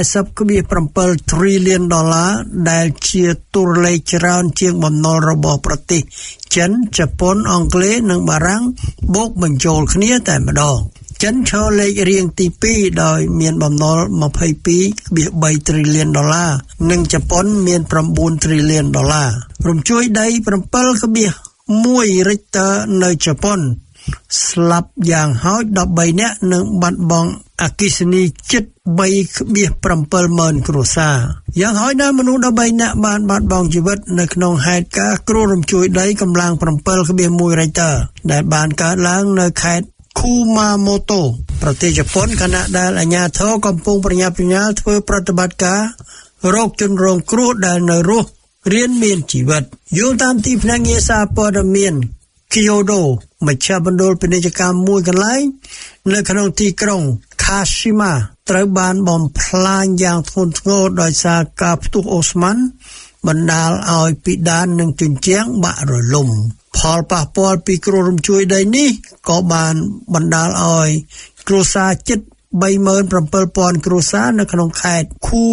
40.7 trillion ដុល្លារដែលជាតួលេខច្រើនជាងបំណុលរបស់ប្រទេសចិនជប៉ុនអង់គ្លេសនិងបារាំងបូកបញ្ចូលគ្នាតែម្ដងចិនឈរលេខរៀងទីពីរដោយមានបំណុល 22.3 trillion ដុល្លារនិងជប៉ុនមាន 9 trillion ដុល្លាររំជួយដី 7.1 Richter នៅជប៉ុនស្លាប់យ៉ាងហោចដប់បីនាក់និងបាត់បង់អគ្គិសនីជិត បី ប្រាំពីរម៉ឺន គ្រួសារយ៉ាងហោចណាស់មនុស្សដប់បីនាក់បានបាត់បង់ជីវិតនៅក្នុងហេតុការណ៍គ្រោះរំជួយដីកម្លាំង bảy phẩy một រ៉ៃទ័រដែលបានកើតឡើងនៅខេត្ត Kumamoto ប្រទេសជប៉ុនខណៈដែលអាជ្ញាធរកំពុងប្រញាប់ប្រញាល់ធ្វើប្រតិបត្តិការរកជនរងគ្រោះដែលនៅរស់រៀនមានជីវិតយោងតាមទីភ្នាក់ងារសារព័ត៌មាន Kyodo មជ្ឈមណ្ឌលពាណិជ្ជកម្មមួយកន្លែងនៅក្នុងទីក្រុង Kashima ត្រូវបានបំផ្លាញយ៉ាងធ្ងន់ធ្ងរដោយសារការផ្ទុះអូស្មန်បណ្ដាលឲ្យពិដាននិងជញ្ជាំងបាក់រលំផលប៉ះពាល់ពីគ្រោះរំជួយដីនេះក៏បានបណ្ដាលឲ្យគ្រួសារជិត បីម៉ឺន ប្រាំពីរពាន់ គ្រួសារនៅក្នុងខេត្ត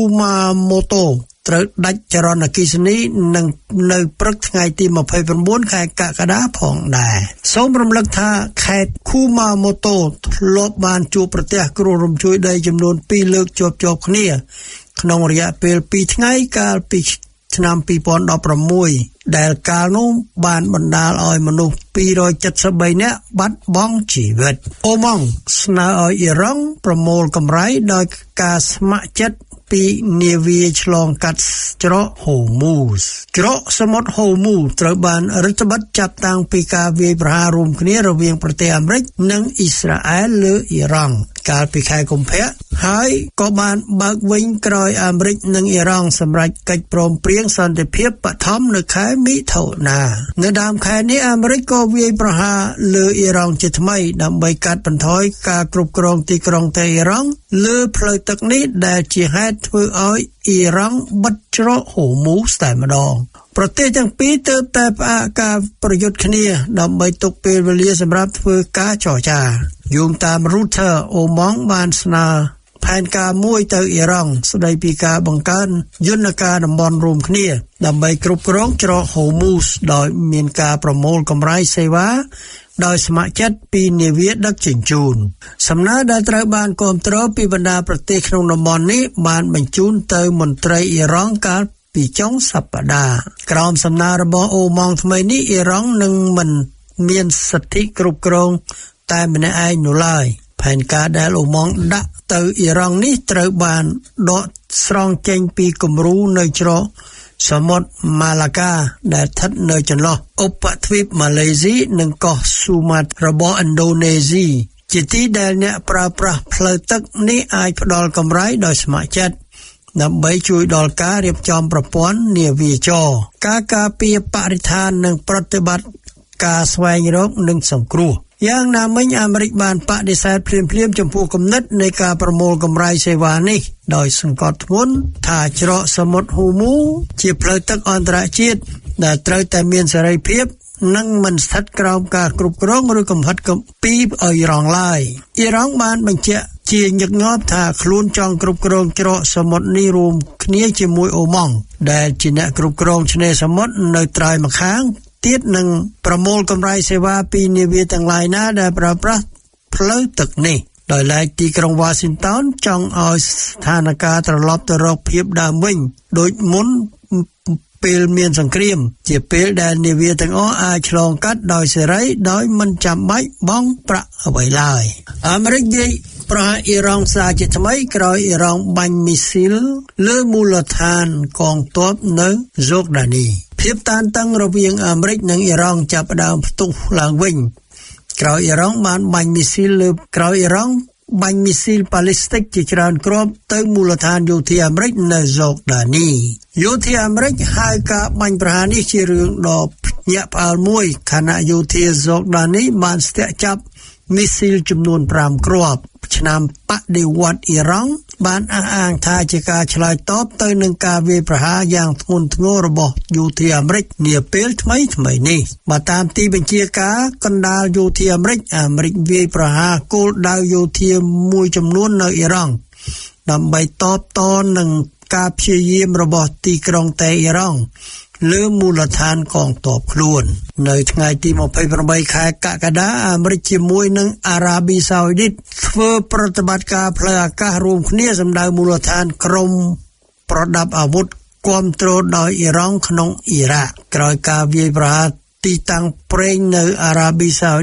Kumamoto ត្រូវដាច់ចរន្តអគ្គិសនីនឹងនៅព្រឹកថ្ងៃទី ម្ភៃប្រាំខែកក្កដាផងដែរសូមរំលឹកថាខេត្ត Kumamoto ធ្លាប់បានជួបប្រទះគ្រោះរំជួយដីចំនួន ពីរ លើកជាប់ៗគ្នាក្នុងរយៈពេល ពីរ ថ្ងៃកាលពីឆ្នាំពីរពាន់ដប់ប្រាំមួយ ដែលកាលនោះបានបណ្ដាលឲ្យមនុស្ស ពីររយចិតសិបបីនាក់បាត់បង់ជីវិតអូម៉ង់ស្នើឲ្យអ៊ីរ៉ង់ប្រមូលកម្រៃដោយការស្ម័គ្រចិត្តពីនាវាឆ្លងកាត់ច្រក Hormuz ច្រកសមុទ្រ Hormuz ត្រូវបានរដ្ឋបិទចាប់តាំងពីការវាយប្រហាររួមគ្នារវាងប្រទេសអាមេរិកនិងអ៊ីស្រាអែលលើអ៊ីរ៉ង់កាលពីខែកុម្ភៈហើយក៏បានបើកវិញក្រោយអាមេរិកនិងអ៊ីរ៉ង់សម្រេចកិច្ចព្រមព្រៀងសន្តិភាពបឋមនៅខែមិថុនានៅដើមខែនេះអាមេរិកក៏វាយប្រហារលើអ៊ីរ៉ង់ជាថ្មីដើម្បីកាត់បន្ថយការគ្រប់គ្រងទីក្រុងតេហឺរ៉ង់លើផ្លូវទឹកនេះដែលជាហេតុធ្វើឲ្យអ៊ីរ៉ង់បិទច្រក Hormuz តែម្ដងប្រទេសទាំងពីរទើបតែផ្អាកការប្រយុទ្ធគ្នាដើម្បីទុកពេលវេលាសម្រាប់ធ្វើការចរចាយោងតាម Reuters អូម៉ង់បានស្នើផែនការមួយទៅអ៊ីរ៉ង់ស្ដីពីការបង្កើនយន្តការតំបន់រួមគ្នាដើម្បីគ្រប់គ្រងច្រក Hormuz ដោយមានការប្រមូលកម្រៃសេវាដោយស្ម័គ្រចិត្តពីនាវាដឹកជញ្ជូនសំណើដែលត្រូវបានគាំទ្រពីបណ្ដាប្រទេសក្នុងតំបន់នេះបានបញ្ជូនទៅមន្ត្រីអ៊ីរ៉ង់កាលពីចុងសប្តាហ៍ក្រោមសំណើរបស់អូម៉ង់ថ្មីនេះអ៊ីរ៉ង់នឹងមិនមានសិទ្ធិគ្រប់គ្រងតែម្នាក់ឯងនោះឡើយផែនការដែលអូម៉ង់ដាក់ទៅអ៊ីរ៉ង់នេះត្រូវបានដកស្រង់ចេញពីគំរូនៅច្រកសមុទ្រម៉ាឡាកាដែលស្ថិតនៅចន្លោះឧបទ្វីបម៉ាឡេស៊ីនិងកោះស៊ូម៉ាត់របស់ឥណ្ឌូនេស៊ីជាទីដែលអ្នកប្រើប្រាស់ផ្លូវទឹកនេះអាចផ្ដល់កម្រៃដោយស្ម័គ្រចិត្តដើម្បីជួយដល់ការរៀបចំប្រព័ន្ធនាវាចរការការពារបរិស្ថាននិងប្រតិបត្តិការស្វែងរកនិងសង្គ្រោះយ៉ាងណាមិញអាមេរិកបានបដិសេធភ្លាមៗចំពោះគំនិតនៃការប្រមូលកម្រៃសេវានេះដោយសង្កត់ធ្ងន់ថាច្រកសមុទ្រ Hormuz ជាផ្លូវទឹកអន្តរជាតិដែលត្រូវតែមានសេរីភាពនិងមិនស្ថិតក្រោមការគ្រប់គ្រងឬកំហិតពីអ៊ីរ៉ង់ឡើយអ៊ីរ៉ង់បានបញ្ជាក់ជាញឹកញាប់ថាខ្លួនចង់គ្រប់គ្រងច្រកសមុទ្រនេះរួមគ្នាជាមួយអូម៉ង់ដែលជាអ្នកគ្រប់គ្រងឆ្នេរសមុទ្រនៅត្រើយម្ខាងទៀតនឹងប្រមូលកម្រៃសេវាពីនាវាទាំងឡាយណាដែលប្រើប្រាស់ផ្លូវទឹកនេះដោយឡែកទីក្រុង Washington ចង់ឲ្យស្ថានភាពត្រឡប់ទៅរកភាពដើមវិញដូចមុនពេលមានសង្គ្រាមជាពេលដែលនាវាទាំងអស់អាចឆ្លងកាត់ដោយសេរីដោយមិនចាំបាច់បង់ប្រាក់អ្វីឡើយអាមេរិកនិយាយប្រហារអ៊ីរ៉ង់សារជាថ្មីក្រោយអ៊ីរ៉ង់បាញ់មីស៊ីលលើមូលដ្ឋានកងទ័ពនៅហ្សូដានីភាពតានតឹងរវាងអាមេរិកនិងអ៊ីរ៉ង់ចាប់ផ្ដើមផ្ទុះឡើងវិញក្រោយអ៊ីរ៉ង់បានបាញ់មីស៊ីលលើក្រោយអ៊ីរ៉ង់បាញ់មីស៊ីលប៉ាឡេស្ទិកជាច្រើនគ្រាប់ទៅមូលដ្ឋានយោធាអាមេរិកនៅហ្សូដានីយោធាអាមេរិកហៅការបាញ់ប្រហារនេះជារឿងដ៏ភ្ញាក់ផ្អើលមួយខណៈយោធាហ្សូដានីបានស្ទាក់ចាប់មីស៊ីលចំនួនប្រាំគ្រាប់ឆ្នាំបដិវត្តន៍អ៊ីរ៉ង់បានអះអាងថាជាការឆ្លើយតបទៅនឹងការវាយប្រហារយ៉ាងធ្ងន់ធ្ងររបស់យោធាអាមេរិកនាពេលថ្មីថ្មីនេះបើតាមទីបញ្ជាការកណ្ដាលយោធាអាមេរិកអាមេរិកវាយប្រហារគោលដៅយោធាមួយចំនួននៅអ៊ីរ៉ង់ដើម្បីតបតនឹងការព្យាយាមរបស់ទីក្រុងតេហឺរ៉ង់លើមូលដ្ឋានកងទ័ពខ្លួននៅថ្ងៃទីម្ភៃប្រាំបីខែកក្កដាអាមេរិកជាមួយនឹងអារ៉ាប៊ីសាអូឌីតធ្វើប្រតិបត្តិការផ្លូវអាកាសរួមគ្នាសម្ដៅមូលដ្ឋានក្រុមប្រដាប់អាវុធគាំទ្រដោយអ៊ីរ៉ង់ក្នុងអ៊ីរ៉ាក់ក្រោយការវាយប្រហារទីតាំងប្រេងនៅអារ៉ាប៊ីសាអូឌីត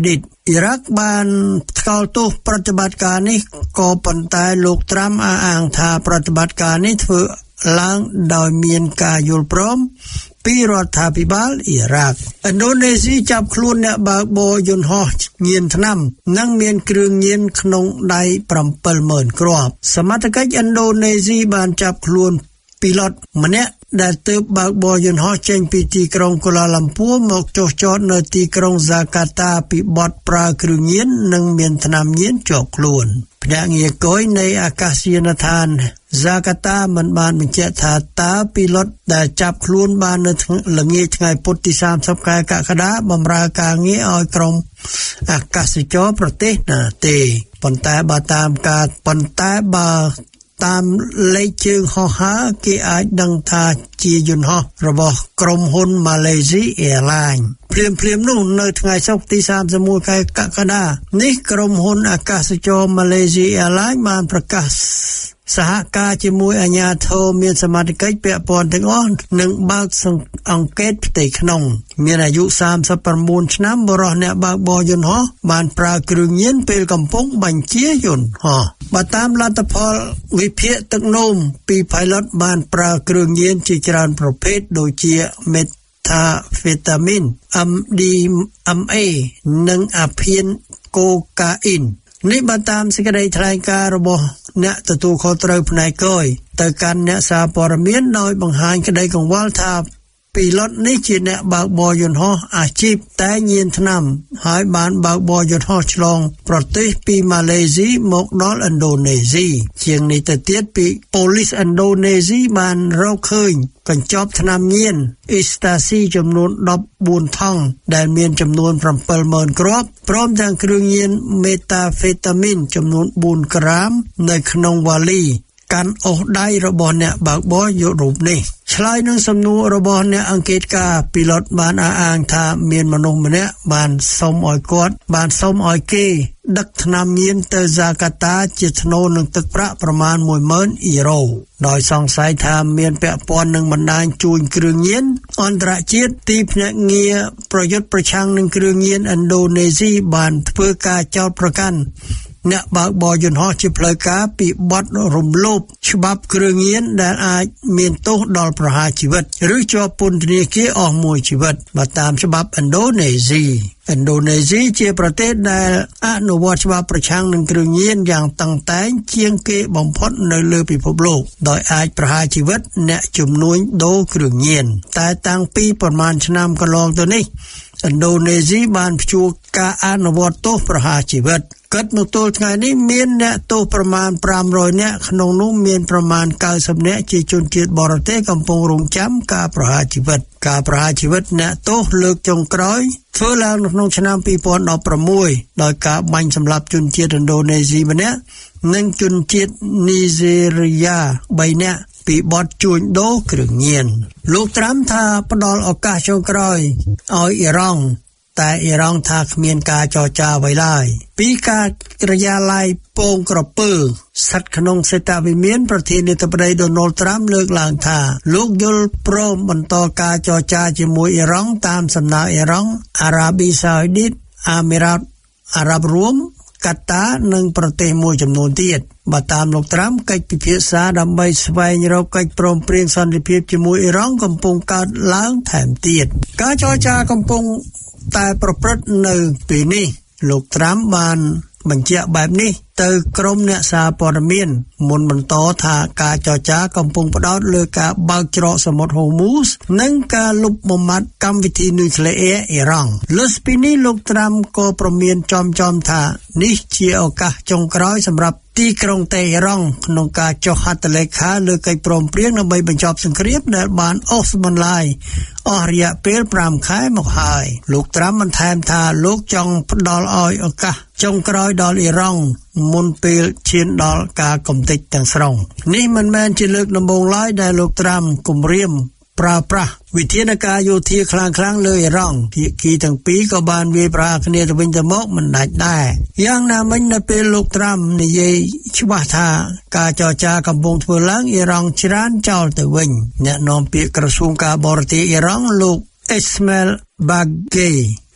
អ៊ីរ៉ាក់បានថ្កោលទោសប្រតិបត្តិការនេះក៏ប៉ុន្តែលោកត្រាំអះអាងថាប្រតិបត្តិការនេះធ្វើឡើងដោយមានការយល់ព្រមពីរដ្ឋាភិបាលអ៊ីរ៉ាក់ឥណ្ឌូនេស៊ីចាប់ខ្លួនអ្នកបើកបរយន្តហោះញៀនថ្នាំនិងមានគ្រឿងញៀនក្នុងដៃ ៧ម៉ឺន គ្រាប់សមត្ថកិច្ចឥណ្ឌូនេស៊ីបានចាប់ខ្លួនពីឡុតម្នាក់ដែលទើបបើកបរយន្តហោះចេញពីទីក្រុងកូឡាឡាំពួរមកចុះចតនៅទីក្រុងហ្សាកាតាពីបទប្រើគ្រឿងញៀននិងមានថ្នាំញៀនជាប់ខ្លួនភ្នាក់ងារគយនៃអាកាសយានដ្ឋានហ្សាកាតាមិនបានបញ្ជាក់ថាតើពីឡុតដែលចាប់ខ្លួនបាននៅល្ងាចថ្ងៃពុធទីសាមសិបខែកក្កដាបម្រើការងារឲ្យក្រុមអាកាសចរប្រទេសណាទេប៉ុន្តែបើតាមការប៉ុន្តែបើតាមលេខជើងហោះហើរគេអាចដឹងថាជាយន្តហោះរបស់ក្រុមហ៊ុន Malaysia Airlines ភ្លាមភ្លាមនោះនៅថ្ងៃសុក្រទីសាមសិបមួយខែកក្កដានេះក្រុមហ៊ុនអាកាសចរ Malaysia Airlines បានប្រកាសសហការជាមួយអាជ្ញាធរមានសមត្ថកិច្ចពាក់ព័ន្ធទាំងអស់និងបើកអង្កេតផ្ទៃក្នុងមានអាយុសាមសិបប្រាំបួនឆ្នាំបុរសអ្នកបើកបរយន្តហោះបានប្រើគ្រឿងញៀនពេលកំពុងបញ្ជាយន្តហោះបើតាមលទ្ធផលវិភាគទឹកនោមពី pilot បានប្រើគ្រឿងញៀនជាច្រើនប្រភេទដូចជា methamphetamine អឹម ឌី អឹម អេ និងអាភៀនកូកាអ៊ីននេះបើតាមសេចក្តីថ្លែងការណ៍របស់អ្នកទទួលខុសត្រូវផ្នែកគយទៅកាន់អ្នកសារព័ត៌មានដោយបង្ហាញក្តីកង្វល់ថាពីឡុតនេះជាអ្នកបើកបរយន្តហោះអាជីពតែញៀនថ្នាំហើយបានបើកបរយន្តហោះឆ្លងប្រទេសពីម៉ាឡេស៊ីមកដល់ឥណ្ឌូនេស៊ីជាងនេះទៅទៀតពីប៉ូលីសឥណ្ឌូនេស៊ីបានរកឃើញកញ្ចប់ថ្នាំញៀនអ៊ីស្តាស៊ីចំនួនដប់បួនថង់ដែលមានចំនួន ៧ម៉ឺន គ្រាប់ព្រមទាំងគ្រឿងញៀនមេតាហ្វេតាមីនចំនួនបួនក្រាមនៅក្នុងវ៉ាលីកាន់អុសដៃរបស់អ្នកបើកបរយករូបនេះឆ្លើយនឹងសំណួររបស់អ្នកអង្កេតការពីឡុតបានអះអាងថាមានមនុស្សម្នាក់បានសុំឲ្យគាត់បានសុំឲ្យគេដឹកថ្នាំញៀនទៅហ្សាកាតាជាថ្នូរនឹងទឹកប្រាក់ប្រមាណ មួយម៉ឺន អ៊ីរ៉ូដោយសង្ស័យថាមានពាក់ព័ន្ធនឹងបណ្ដាញជួញគ្រឿងញៀនអន្តរជាតិទីភ្នាក់ងារប្រយុទ្ធប្រឆាំងនឹងគ្រឿងញៀនឥណ្ឌូនេស៊ីបានធ្វើការចោទប្រកាន់អ្នកបើកបរយន្តហោះជាផ្លូវការពីបទរំលោភច្បាប់គ្រឿងញៀនដែលអាចមានទោសដល់ប្រហារជីវិតឬជាប់ពន្ធនាគារអស់មួយជីវិតបើតាមច្បាប់ឥណ្ឌូនេស៊ីឥណ្ឌូនេស៊ីជាប្រទេសដែលអនុវត្តច្បាប់ប្រឆាំងនឹងគ្រឿងញៀនយ៉ាងតឹងតែងជាងគេបំផុតនៅលើពិភពលោកដោយអាចប្រហារជីវិតអ្នកជំនួញដូរគ្រឿងញៀនតែតាំងពីប្រមាណឆ្នាំកន្លងទៅនេះឥណ្ឌូនេស៊ីបានព្យួរការអនុវត្តទោសប្រហារជីវិតគិតមកទល់ថ្ងៃនេះមានអ្នកទោសប្រមាណប្រាំរយនាក់ក្នុងនោះមានប្រមាណកៅសិបនាក់ជាជនជាតិបរទេសកំពុងរងចាំការប្រហារជីវិតការប្រហារជីវិតអ្នកទោសលើកចុងក្រោយធ្វើឡើងនៅក្នុងឆ្នាំពីរពាន់ដប់ប្រាំមួយដោយការបាញ់សម្លាប់ជនជាតិឥណ្ឌូនេស៊ីម្នាក់និងជនជាតិនីហ្សេរីយ៉ាបីនាក់ពីបទជួញដូរគ្រឿងញៀនលោកត្រាំថាផ្ដល់ឱកាសចុងក្រោយឲ្យអ៊ីរ៉ង់តែអ៊ីរ៉ង់ថាគ្មានការចរចាអ្វីឡើយពីការក្រយាល័យពងក្រពើស្ថិតក្នុងសេតវិមានប្រធានាធិបតី Donald Trump លើកឡើងថាលោកយល់ព្រមបន្តការចរចាជាមួយអ៊ីរ៉ង់តាមសំណើអ៊ីរ៉ង់អារ៉ាប៊ីសាអូឌីតអាមេរ៉ាតអារ៉ាប់រួមកាតានិងប្រទេសមួយចំនួនទៀតបើតាមលោកត្រាំកិច្ចពិភាក្សាដើម្បីស្វែងរកកិច្ចព្រមព្រៀងសន្តិភាពជាមួយអ៊ីរ៉ង់កំពុងកើតឡើងថែមទៀតការចរចាកំពុងតែប្រព្រឹត្តនៅពេលនេះលោកត្រាំបានបញ្ជាក់បែបនេះទៅក្រុមអ្នកសារព័ត៌មានមុនបន្តថាការចរចាកំពុងផ្ដោតលើការបើកច្រកសមុទ្រហូមូសនិងការលុបបំបាត់កម្មវិធីនុយក្លេអ៊ែរអ៊ីរ៉ង់លើសពីនេះលោកត្រាំក៏ប្រមានចំចំថានេះជាឱកាសចុងក្រោយសម្រាប់ទីក្រុងតេហេរ៉ង់ក្នុងការចុះហត្ថលេខាលើកិច្ចព្រមព្រៀងដើម្បីបញ្ចប់សង្គ្រាមដែលបានអូសបន្លាយអស់រយៈពេលប្រាំខែមកហើយលោកត្រាំបន្ថែមថាលោកចង់ផ្ដល់ឲ្យឱកាសចុងក្រោយដល់អ៊ីរ៉ង់មុនពេលឈានដល់ការកំទេចទាំងស្រុងនេះមិនមែនជាលើកដំបូងឡើយដែលលោកត្រាំគំរាមប្រើប្រាស់វិធានការយោធាខ្លាំងៗលើអ៊ីរ៉ង់ភាគីទាំងពីរក៏បានវាយប្រហារគ្នាទៅវិញទៅមកមិនដាច់ដែរយ៉ាងណាមិញនៅពេលលោកត្រាំនិយាយច្បាស់ថាការចរចាកំពុងធ្វើឡើងអ៊ីរ៉ង់ច្រានចោលទៅវិញអ្នកនាំពាក្យក្រសួងការបរទេសអ៊ីរ៉ង់លោក Ismail Baghaei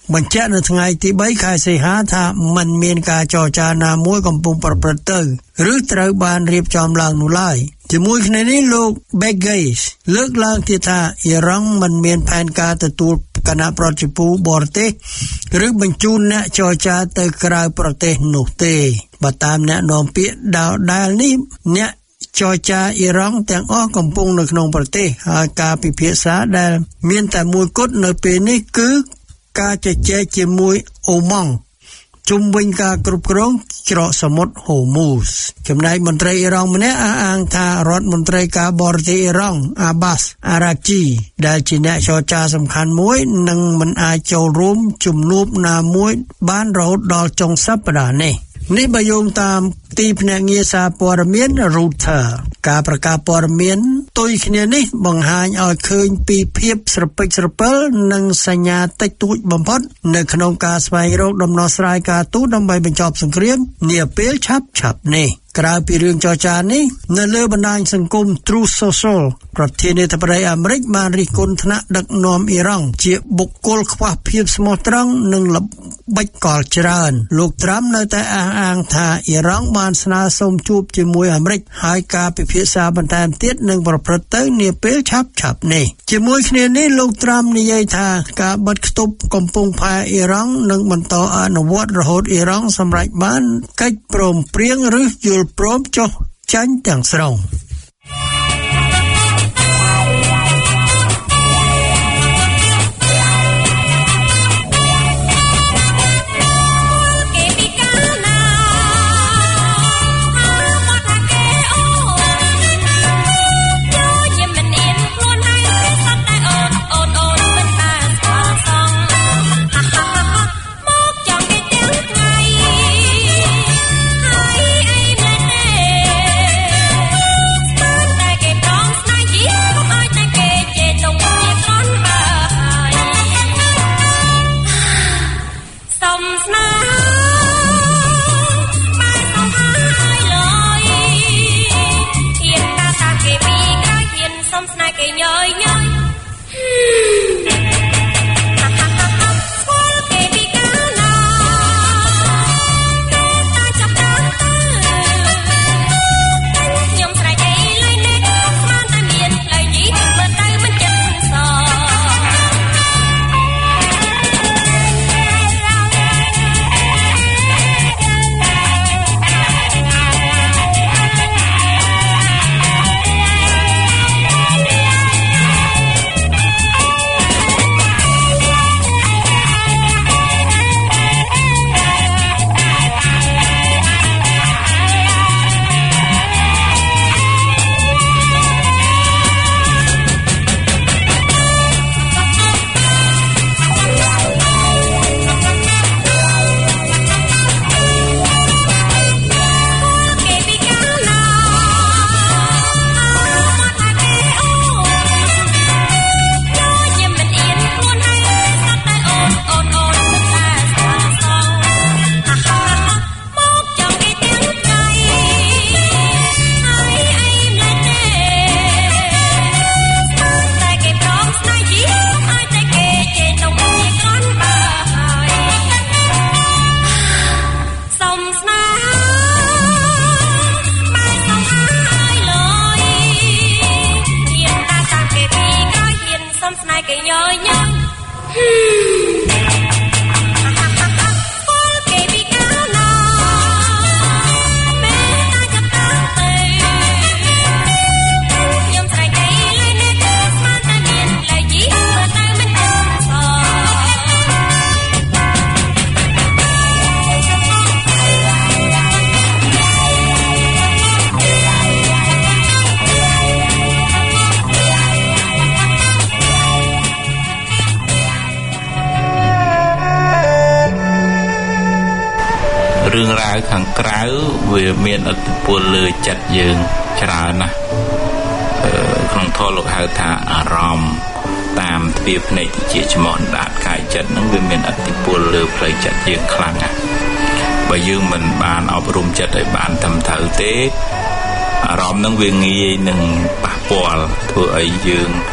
បញ្ជាក់នៅថ្ងៃទីបីខែសីហាថាมันមានការចរចាណាមួយកំពុងប្រព្រឹត្តទៅឬត្រូវបានរៀបចំឡើងនោះឡើយជាមួយគ្នានេះលោក Begais លើកឡើងទៀតថាអ៊ីរ៉ង់មិនមានផែនការទទួលគណៈប្រតិភូបរទេសឬបញ្ជូនអ្នកចរចាទៅក្រៅប្រទេសនោះទេបើតាមអ្នកនាំពាក្យដៅដែលនេះអ្នកចរចាអ៊ីរ៉ង់ទាំងអស់កំពុងនៅក្នុងប្រទេសហើយការពិភាក្សាដែលមានតែមួយគត់នៅពេលនេះគឺការជជែកជាមួយអូម៉ង់ជុំវិញការគ្រប់គ្រងច្រកសមុទ្រហូមូសចំណែកមន្ត្រីអ៊ីរ៉ង់ម្នាក់អះអាងថារដ្ឋមន្ត្រីការបរទេសអ៊ីរ៉ង់អាបាសអារ៉ាជីដែលជាអ្នកចរចាសំខាន់មួយនឹងមិនអាចចូលរួមជំនួបណាមួយបានរហូតដល់ចុងសប្តាហ៍នេះនេះបើយោងតាមទីភ្នាក់ងារសារព័ត៌មាន Reuters ការប្រកាសព័ត៌មានទុយគ្នានេះបង្ហាញឲ្យឃើញពីភាពស្រពេចស្រពិលនិងសញ្ញាតិចតួចបំផុតនៅក្នុងការស្វែងរកដំណោះស្រាយការទូតដើម្បីបញ្ចប់សង្គ្រាមនាពេលឆាប់ៗនេះក្រៅពីរឿងចរចានេះនៅលើបណ្ដាញសង្គម Truth Social ប្រធានាធិបតីអាមេរិកបានរិះគន់ថ្នាក់ដឹកនាំអ៊ីរ៉ង់ជាបុគ្គលខ្វះភាពស្មោះត្រង់និងល្បិចកលច្រើនលោកត្រាំនៅតែអះអាងថាអ៊ីរ៉ង់បានស្នើសុំជួបជាមួយអាមេរិកហើយការពិភាក្សាបន្ថែមទៀតនឹងប្រព្រឹត្តទៅនាពេលឆាប់ៗនេះជាមួយគ្នានេះលោកត្រាំនិយាយថាការបិទគប់កំពង់ផែអ៊ីរ៉ង់នឹងបន្តអនុវត្តរហូតអ៊ីរ៉ង់សម្រេចបានកិច្ចព្រមព្រៀងឬយល់ព្រមចុះចាញ់ទាំងស្រុងរឿងរ៉ាវខាងក្រៅវាមានឥទ្ធិពលលើចិត្តយើងច្រើនណាស់ក្នុងធម៌លោកហៅថាអារម្មណ៍តាមទ្វារភ្នែកជាច្មោះដាតកាយចិត្តហ្នឹងវាមានឥទ្ធិពលលើផ្លូវចិត្តយើងខ្លាំងណាស់បើយើងមិនបានអប់រំចិត្តឲ្យបានត្រឹមត្រូវទេអារម្មណ៍ហ្នឹងវាងាយនឹងប៉ះពាល់ធ្វើឲ្យយើង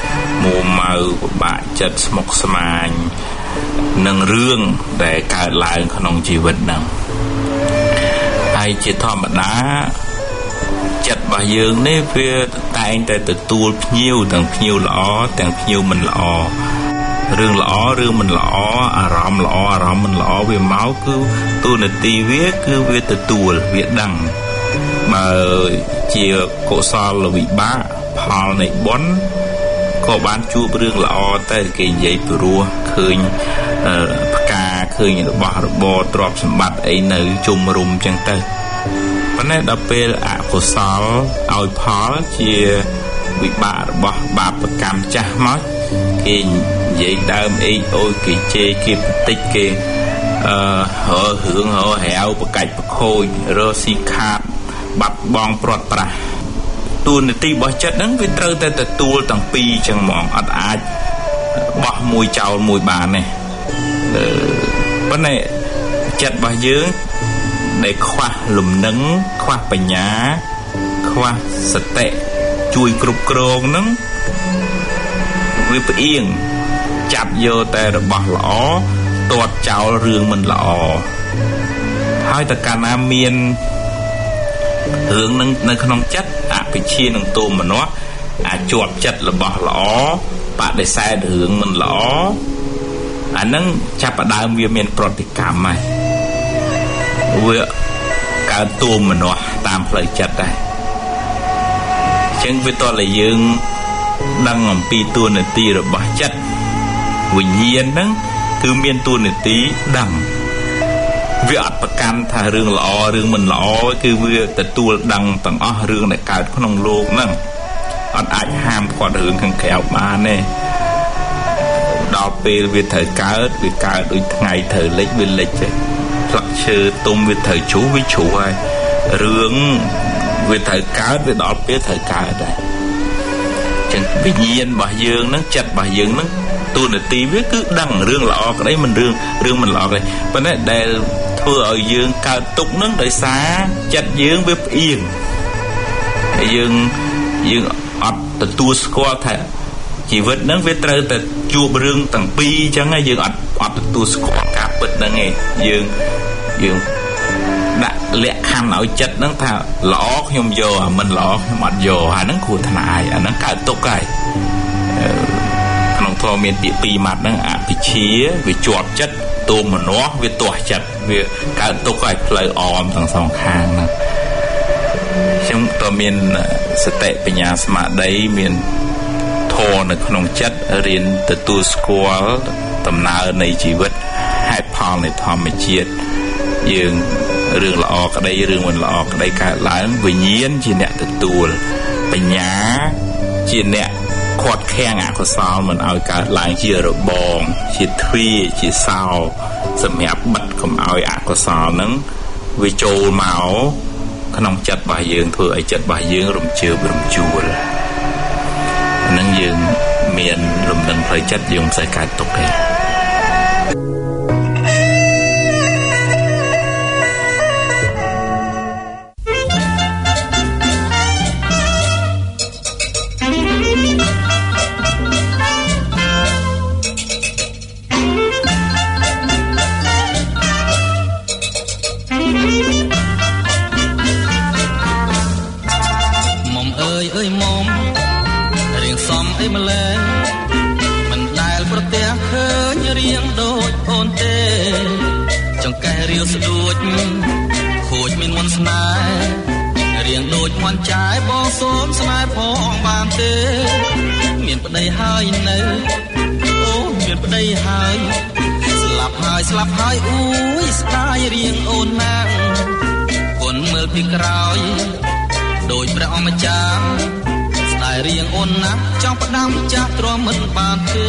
មួម៉ៅពិបាកចិត្តស្មុគស្មាញនឹងរឿងដែលកើតឡើងក្នុងជីវិតហ្នឹងហើយជាធម្មតាចិត្តរបស់យើងនេះវាតែងតែទទួលភ្ញៀវទាំងភ្ញៀវល្អទាំងភ្ញៀវមិនល្អរឿងល្អរឿងមិនល្អអារម្មណ៍ល្អអារម្មណ៍មិនល្អវាមកគឺទូនាទីវាគឺវាទទួលវាដឹងបើជាកុសលវិបាកផលនៃបុណ្យក៏បានជួបរឿងល្អតែគេនិយាយព្រោះឃើញផ្កាឃើញរបស់របរទ្រព្យសម្បត្តិអីនៅជុំរុំចឹងទៅប៉ុន្តែដល់ពេលអកុសលឲ្យផលជាវិបាករបស់បាបកម្មចាស់មកគេនិយាយដើមអីអូយគេជេរគេបន្តិចគេអឺហើរឿងហោហាវប្រកាច់ប្រខូចរស់ស៊ីខាតបាត់បង់ព្រាត់ប្រាសទូនាទីរបស់ចិត្តហ្នឹងវាត្រូវតែទទួលទាំងពីរចឹងហ្មងអត់អាចបោះមួយចោលមួយបានទេប៉ុន្តែចិត្តរបស់យើងដែលខ្វះលំនឹងខ្វះបញ្ញាខ្វះសតិជួយគ្រប់គ្រងហ្នឹងវាផ្អៀងចាប់យកតែរបស់ល្អទាត់ចោលរឿងមិនល្អហើយតើកាលណាមានរឿងនឹងនៅក្នុងចិត្តអវិជ្ជានឹងទោមនស្សអាចជាប់ចិត្តរបស់ល្អបដិសេធរឿងមិនល្អអានឹងចាប់ផ្ដើមវាមានប្រតិកម្មហើយវាកើតទោមនស្សតាមផ្លូវចិត្តដែរអញ្ចឹងវាតើយើងដឹងអំពីតួនាទីរបស់ចិត្តវិញ្ញាណហ្នឹងគឺមានតួនាទីដឹងវាអត់ប្រកាន់ថារឿងល្អរឿងមិនល្អគឺវាទទួលដឹងទាំងអស់រឿងដែលកើតក្នុងលោកហ្នឹងអត់អាចហាមឃាត់រឿងខាងក្រៅបានទេដល់ពេលវាត្រូវកើតវាកើតដូចថ្ងៃត្រូវលិចវាលិចទេផ្លឹកឈើទុំវាត្រូវជ្រុះវាជ្រុះហើយរឿងវាត្រូវកើតវាដល់ពេលត្រូវកើតដែរចឹងវិញ្ញាណរបស់យើងហ្នឹងចិត្តរបស់យើងហ្នឹងតួនាទីវាគឺដឹងរឿងល្អក្តីមិនរឿងរឿងមិនល្អក្តីប៉ុន្តែដែលធ្វើឲ្យយើងកើតទុក្ខហ្នឹងដោយសារចិត្តយើងវាផ្អៀងហើយយើងយើងអត់ទទួលស្គាល់ថាជីវិតហ្នឹងវាត្រូវតែជួបរឿងទាំងពីរអញ្ចឹងហើយយើងអត់អត់ទទួលស្គាល់ការពិតហ្នឹងឯងយើងយើងដាក់លក្ខខណ្ឌឲ្យចិត្តហ្នឹងថាល្អខ្ញុំយកអាមិនល្អខ្ញុំអត់យកអាហ្នឹងគ្រោះថ្នាក់ហើយអាហ្នឹងកើតទុក្ខហើយក្នុងធម៌មានពាក្យពីរម៉ាត់ហ្នឹងអភិជាវាជាប់ចិត្តទោមនស្សវាទាស់ចិត្តវាកើតទុក្ខឲ្យផ្លូវអមទាំងសងខាងហ្នឹងខ្ញុំក៏មានសតិបញ្ញាស្មារតីមានធម៌នៅក្នុងចិត្តរៀនទទួលស្គាល់ដំណើរនៃជីវិតហេតុផលនៃធម្មជាតិយើងរឿងល្អក្តីរឿងមិនល្អក្តីកើតឡើងវិញ្ញាណជាអ្នកទទួលបញ្ញាជាអ្នកខាត់ខាំងអកុសលមិនឲ្យកើតឡើងជារបងជាទ្វារជាសោសម្រាប់បិទកុំឲ្យអកុសលហ្នឹងវាចូលមកក្នុងចិត្តរបស់យើងធ្វើឲ្យចិត្តរបស់យើងរំជើបរំជួលហ្នឹងយើងមានលំនឹងផ្លូវចិត្តយើងមិនសូវកើតទុក្ខទេស្ដួចខូចមានមន្តស្នេហ៍រៀងដូចមន្តចាយបងសូមស្នេហ៍ផងបានទេមានប្តីហើយនៅអូមានប្តីហើយស្លាប់ហើយស្លាប់ហើយអូយស្ដាយរៀងអូនណាស់គុណមើលពីក្រោយដូចព្រះអម្ចាស់ស្ដាយរៀងអូនណាស់ចង់ផ្ដាំចាស់ទ្រាំមិនបានទេ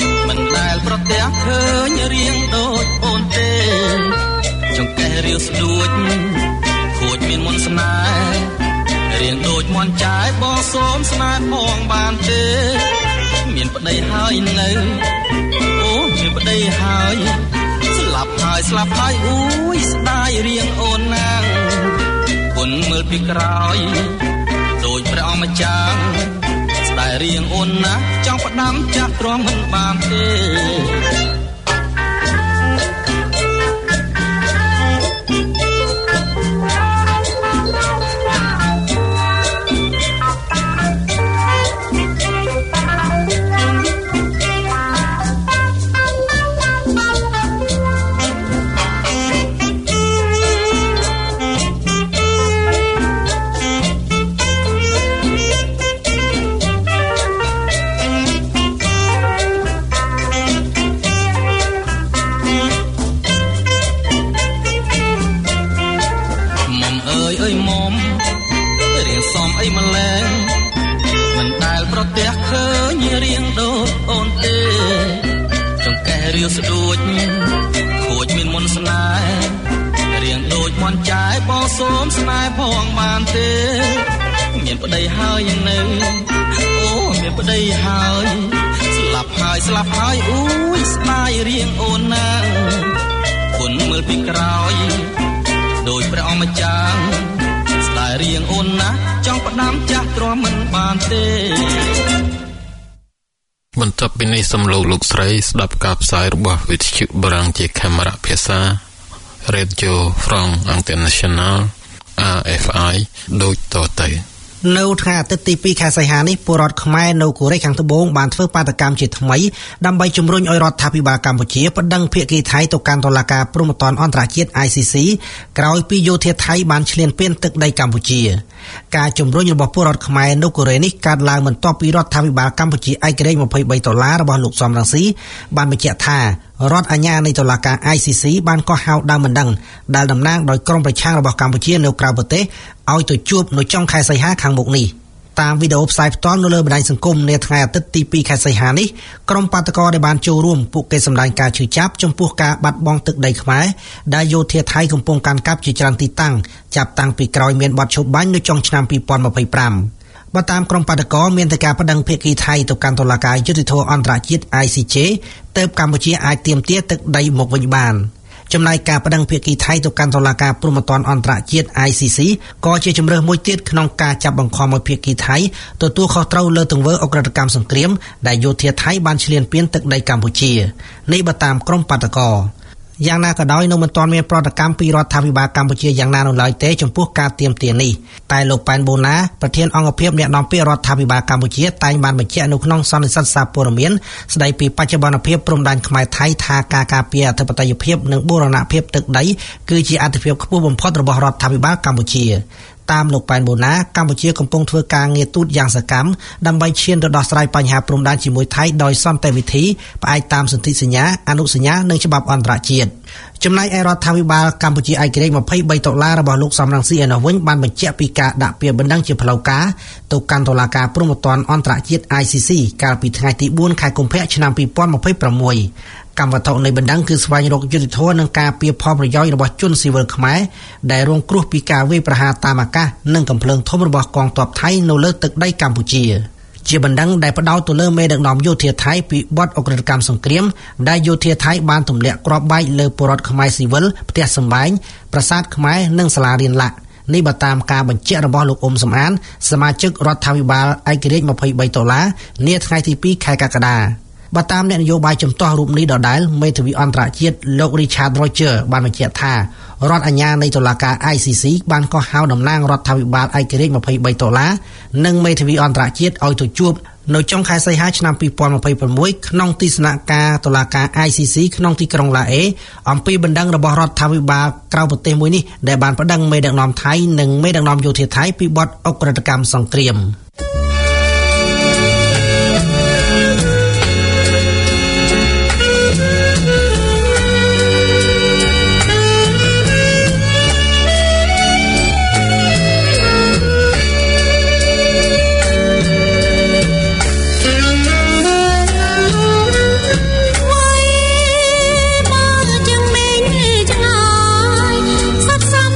ឃើញរៀងដូចអូនទេចង្កេះរាវស្ដួួចខួចមានមន្តស្នេហ៍រៀងដូចមន់ចាយបងសូមស្នេហ៍ផងបានទេមានប្តីហើយនៅអូមានប្តីហើយស្លាប់ហើយស្លាប់ហើយអូយស្ដាយរៀងអូនណាងគុណមើលពីក្រោយដូចព្រះអម្ចាស់ស្ដាយរៀងអូនណាចង់ផ្ដាំចាស់ទ្រាំមិនបានទេស្ដួចខួចមានមន្តស្នេហ៍រៀងដូចមន់ចាយបងសូមស្នេហ៍ផងបានទេមានប្តីហើយយ៉ាងនៅអូមានប្តីហើយស្លាប់ហើយស្លាប់ហើយអូយស្ដាយរៀងអូនណាគុណមើលពីក្រោយដូចព្រះអម្ចាស់ស្ដាយរៀងអូនណាចង់ផ្ដាំចាស់ទ្រាំមិនបានទេបន្ទាប់ពីនេះសូមលោកលោកស្រីស្ដាប់ការផ្សាយរបស់វិទ្យុបារាំងជាកាមេរ៉ាភាសា Radio France International អារ អេហ្វ ไอ ដូចតទៅនៅថ្ងៃអាទិត្យទីពីរខែសីហានេះពលរដ្ឋខ្មែរនៅកូរ៉េខាងត្បូងបានធ្វើបាតកម្មជាថ្មីដើម្បីជំរុញឲ្យរដ្ឋាភិបាលកម្ពុជាប្តឹងភាគីថៃទៅកាន់តុលាការព្រហ្មទណ្ឌអន្តរជាតិ ไอ ស៊ី ស៊ី ក្រោយពីយោធាថៃបានឈ្លានពានទឹកដីកម្ពុជាការជំរុញរបស់ពលរដ្ឋខ្មែរនៅកូរ៉េនេះកើតឡើងបន្ទាប់ពីរដ្ឋាភិបាលកម្ពុជាឯករាជ្យยี่สิบสามដុល្លាររបស់លោកសំរងស៊ីបានបញ្ជាក់ថារដ្ឋអាជ្ញានៃតុលាការ ไอ ស៊ី ស៊ី បានកោះហៅដើមមិនដឹងដែលតំណាងដោយក្រុមប្រឆាំងរបស់កម្ពុជានៅក្រៅប្រទេសឲ្យទៅជួបនៅចុងខែសីហាខាងមុខនេះតាមវីដេអូផ្សាយផ្ទាល់នៅលើបណ្ដាញសង្គមនាថ្ងៃអាទិត្យទីពីរខែសីហានេះក្រុមបាតកោដែលបានចូលរួមពួកគេសម្ដែងការឈឺចាប់ចំពោះការបាត់បង់ទឹកដីខ្មែរដែលយោធាថៃកំពុងកាន់កាប់ជាច្រើនទីតាំងចាប់តាំងពីក្រោយមានបទឈប់បាញ់នៅចុងឆ្នាំยี่สิบยี่สิบห้าបើតាមក្រុមបាតកោមានតែការប្តឹងភាគីថៃទៅកាន់តុលាការយុត្តិធម៌អន្តរជាតិ ไอ ซี เจ ទើបកម្ពុជាអាចទាមទារទឹកដីមកវិញបានចំណែកការប្តឹងភាគីថៃទៅកាន់តុលាការព្រហ្មទណ្ឌអន្តរជាតិ ไอ ซี ซี ក៏ជាជំរើសមួយទៀតក្នុងការចាប់បង្ខំឲ្យភាគីថៃទទួលខុសត្រូវលើទង្វើអក្រិតកម្មសង្គ្រាមដែលយោធាថៃបានឈ្លានពានទឹកដីកម្ពុជានេះបើតាមក្រុមបាតកោយ៉ាងណាក៏ដោយនៅមិនទាន់មានប្រតិកម្មពីរដ្ឋាភិបាលកម្ពុជាយ៉ាងណានៅឡើយទេចំពោះការទាមទារនេះតែលោកប៉ែនបូណាប្រធានអង្គភិបអ្នកនាំពាក្យរដ្ឋាភិបាលកម្ពុជាតែងបានបញ្ជាក់នៅក្នុងសន្និសីទសារព័ត៌មានស្ដីពីបច្ចុប្បន្នភាពព្រំដែនខ្មែរថៃថាការការពារអធិបតេយ្យភាពនិងបូរណភាពទឹកដីគឺជាអាទិភាពខ្ពស់បំផុតរបស់រដ្ឋាភិបាលកម្ពុជាតាមលោកប៉ែនបូណាកម្ពុជាកំពុងធ្វើការងារទូតយ៉ាងសកម្មដើម្បីឈានទៅដោះស្រាយបញ្ហាព្រំដែនជាមួយថៃដោយសន្តិវិធីផ្អែកតាមសន្ធិសញ្ញាអនុសញ្ញានិងច្បាប់អន្តរជាតិចំណែកឯរដ្ឋាភិបាលកម្ពុជាឯករាជ្យยี่สิบสามដុល្លាររបស់លោកសំរងស៊ីឯនោះវិញបានបញ្ជាក់ពីការដាក់ពាក្យបណ្ដឹងជាផ្លូវការទៅកាន់តុលាការព្រហ្មទណ្ឌអន្តរជាតិ ไอ ซี ซี កាលពីថ្ងៃទីបួនខែកុម្ភៈឆ្នាំยี่สิบยี่สิบหกកម្មវត្ថុនៃបណ្ដឹងគឺស្វែងរកយុត្តិធម៌និងការពារផលប្រយោជន៍របស់ជនស៊ីវិលខ្មែរដែលរងគ្រោះពីការវាយប្រហារតាមអាកាសនិងកំភ្លើងធំរបស់កងទ័ពថៃនៅលើទឹកដីកម្ពុជាជាបណ្ដឹងដែលផ្ដោតទៅលើមេដឹកនាំយោធាថៃពីបទអក្រិតកម្មសង្គ្រាមដែលយោធាថៃបានទម្លាក់គ្រាប់បែកលើពលរដ្ឋខ្មែរស៊ីវិលផ្ទះសម្បែងប្រាសាទខ្មែរនិងសាលារៀនឡាក់នេះបើតាមការបញ្ជាក់របស់លោកអ៊ុំសំអានសមាជិករដ្ឋាភិបាលឯករាជ្យยี่สิบสามដុល្លារនាថ្ងៃទីពីរខែកក្កដាបើតាមអ្នកនយោបាយចំទាស់រូបនេះដដែលមេធាវីអន្តរជាតិលោក Richard Roger បានបញ្ជាក់ថារដ្ឋអាជ្ញានៃតុលាការ ไอ ซี ซี បានកោះហៅតំណាងរដ្ឋាភិបាលឯករាជ្យยี่สิบสามដុល្លារនិងមេធាវីអន្តរជាតិឲ្យទៅជួបនៅចុងខែសីហាឆ្នាំยี่สิบยี่สิบหกក្នុងទីស្នាក់ការតុលាការ ไอ ซี ซี ក្នុងទីក្រុងឡាអេអំពីបណ្ដឹងរបស់រដ្ឋាភិបាលក្រៅប្រទេសមួយនេះដែលបានប្តឹងមេដឹកនាំថៃនិងមេដឹកនាំយោធាថៃពីបទអក្រិតកម្មសង្គ្រាមស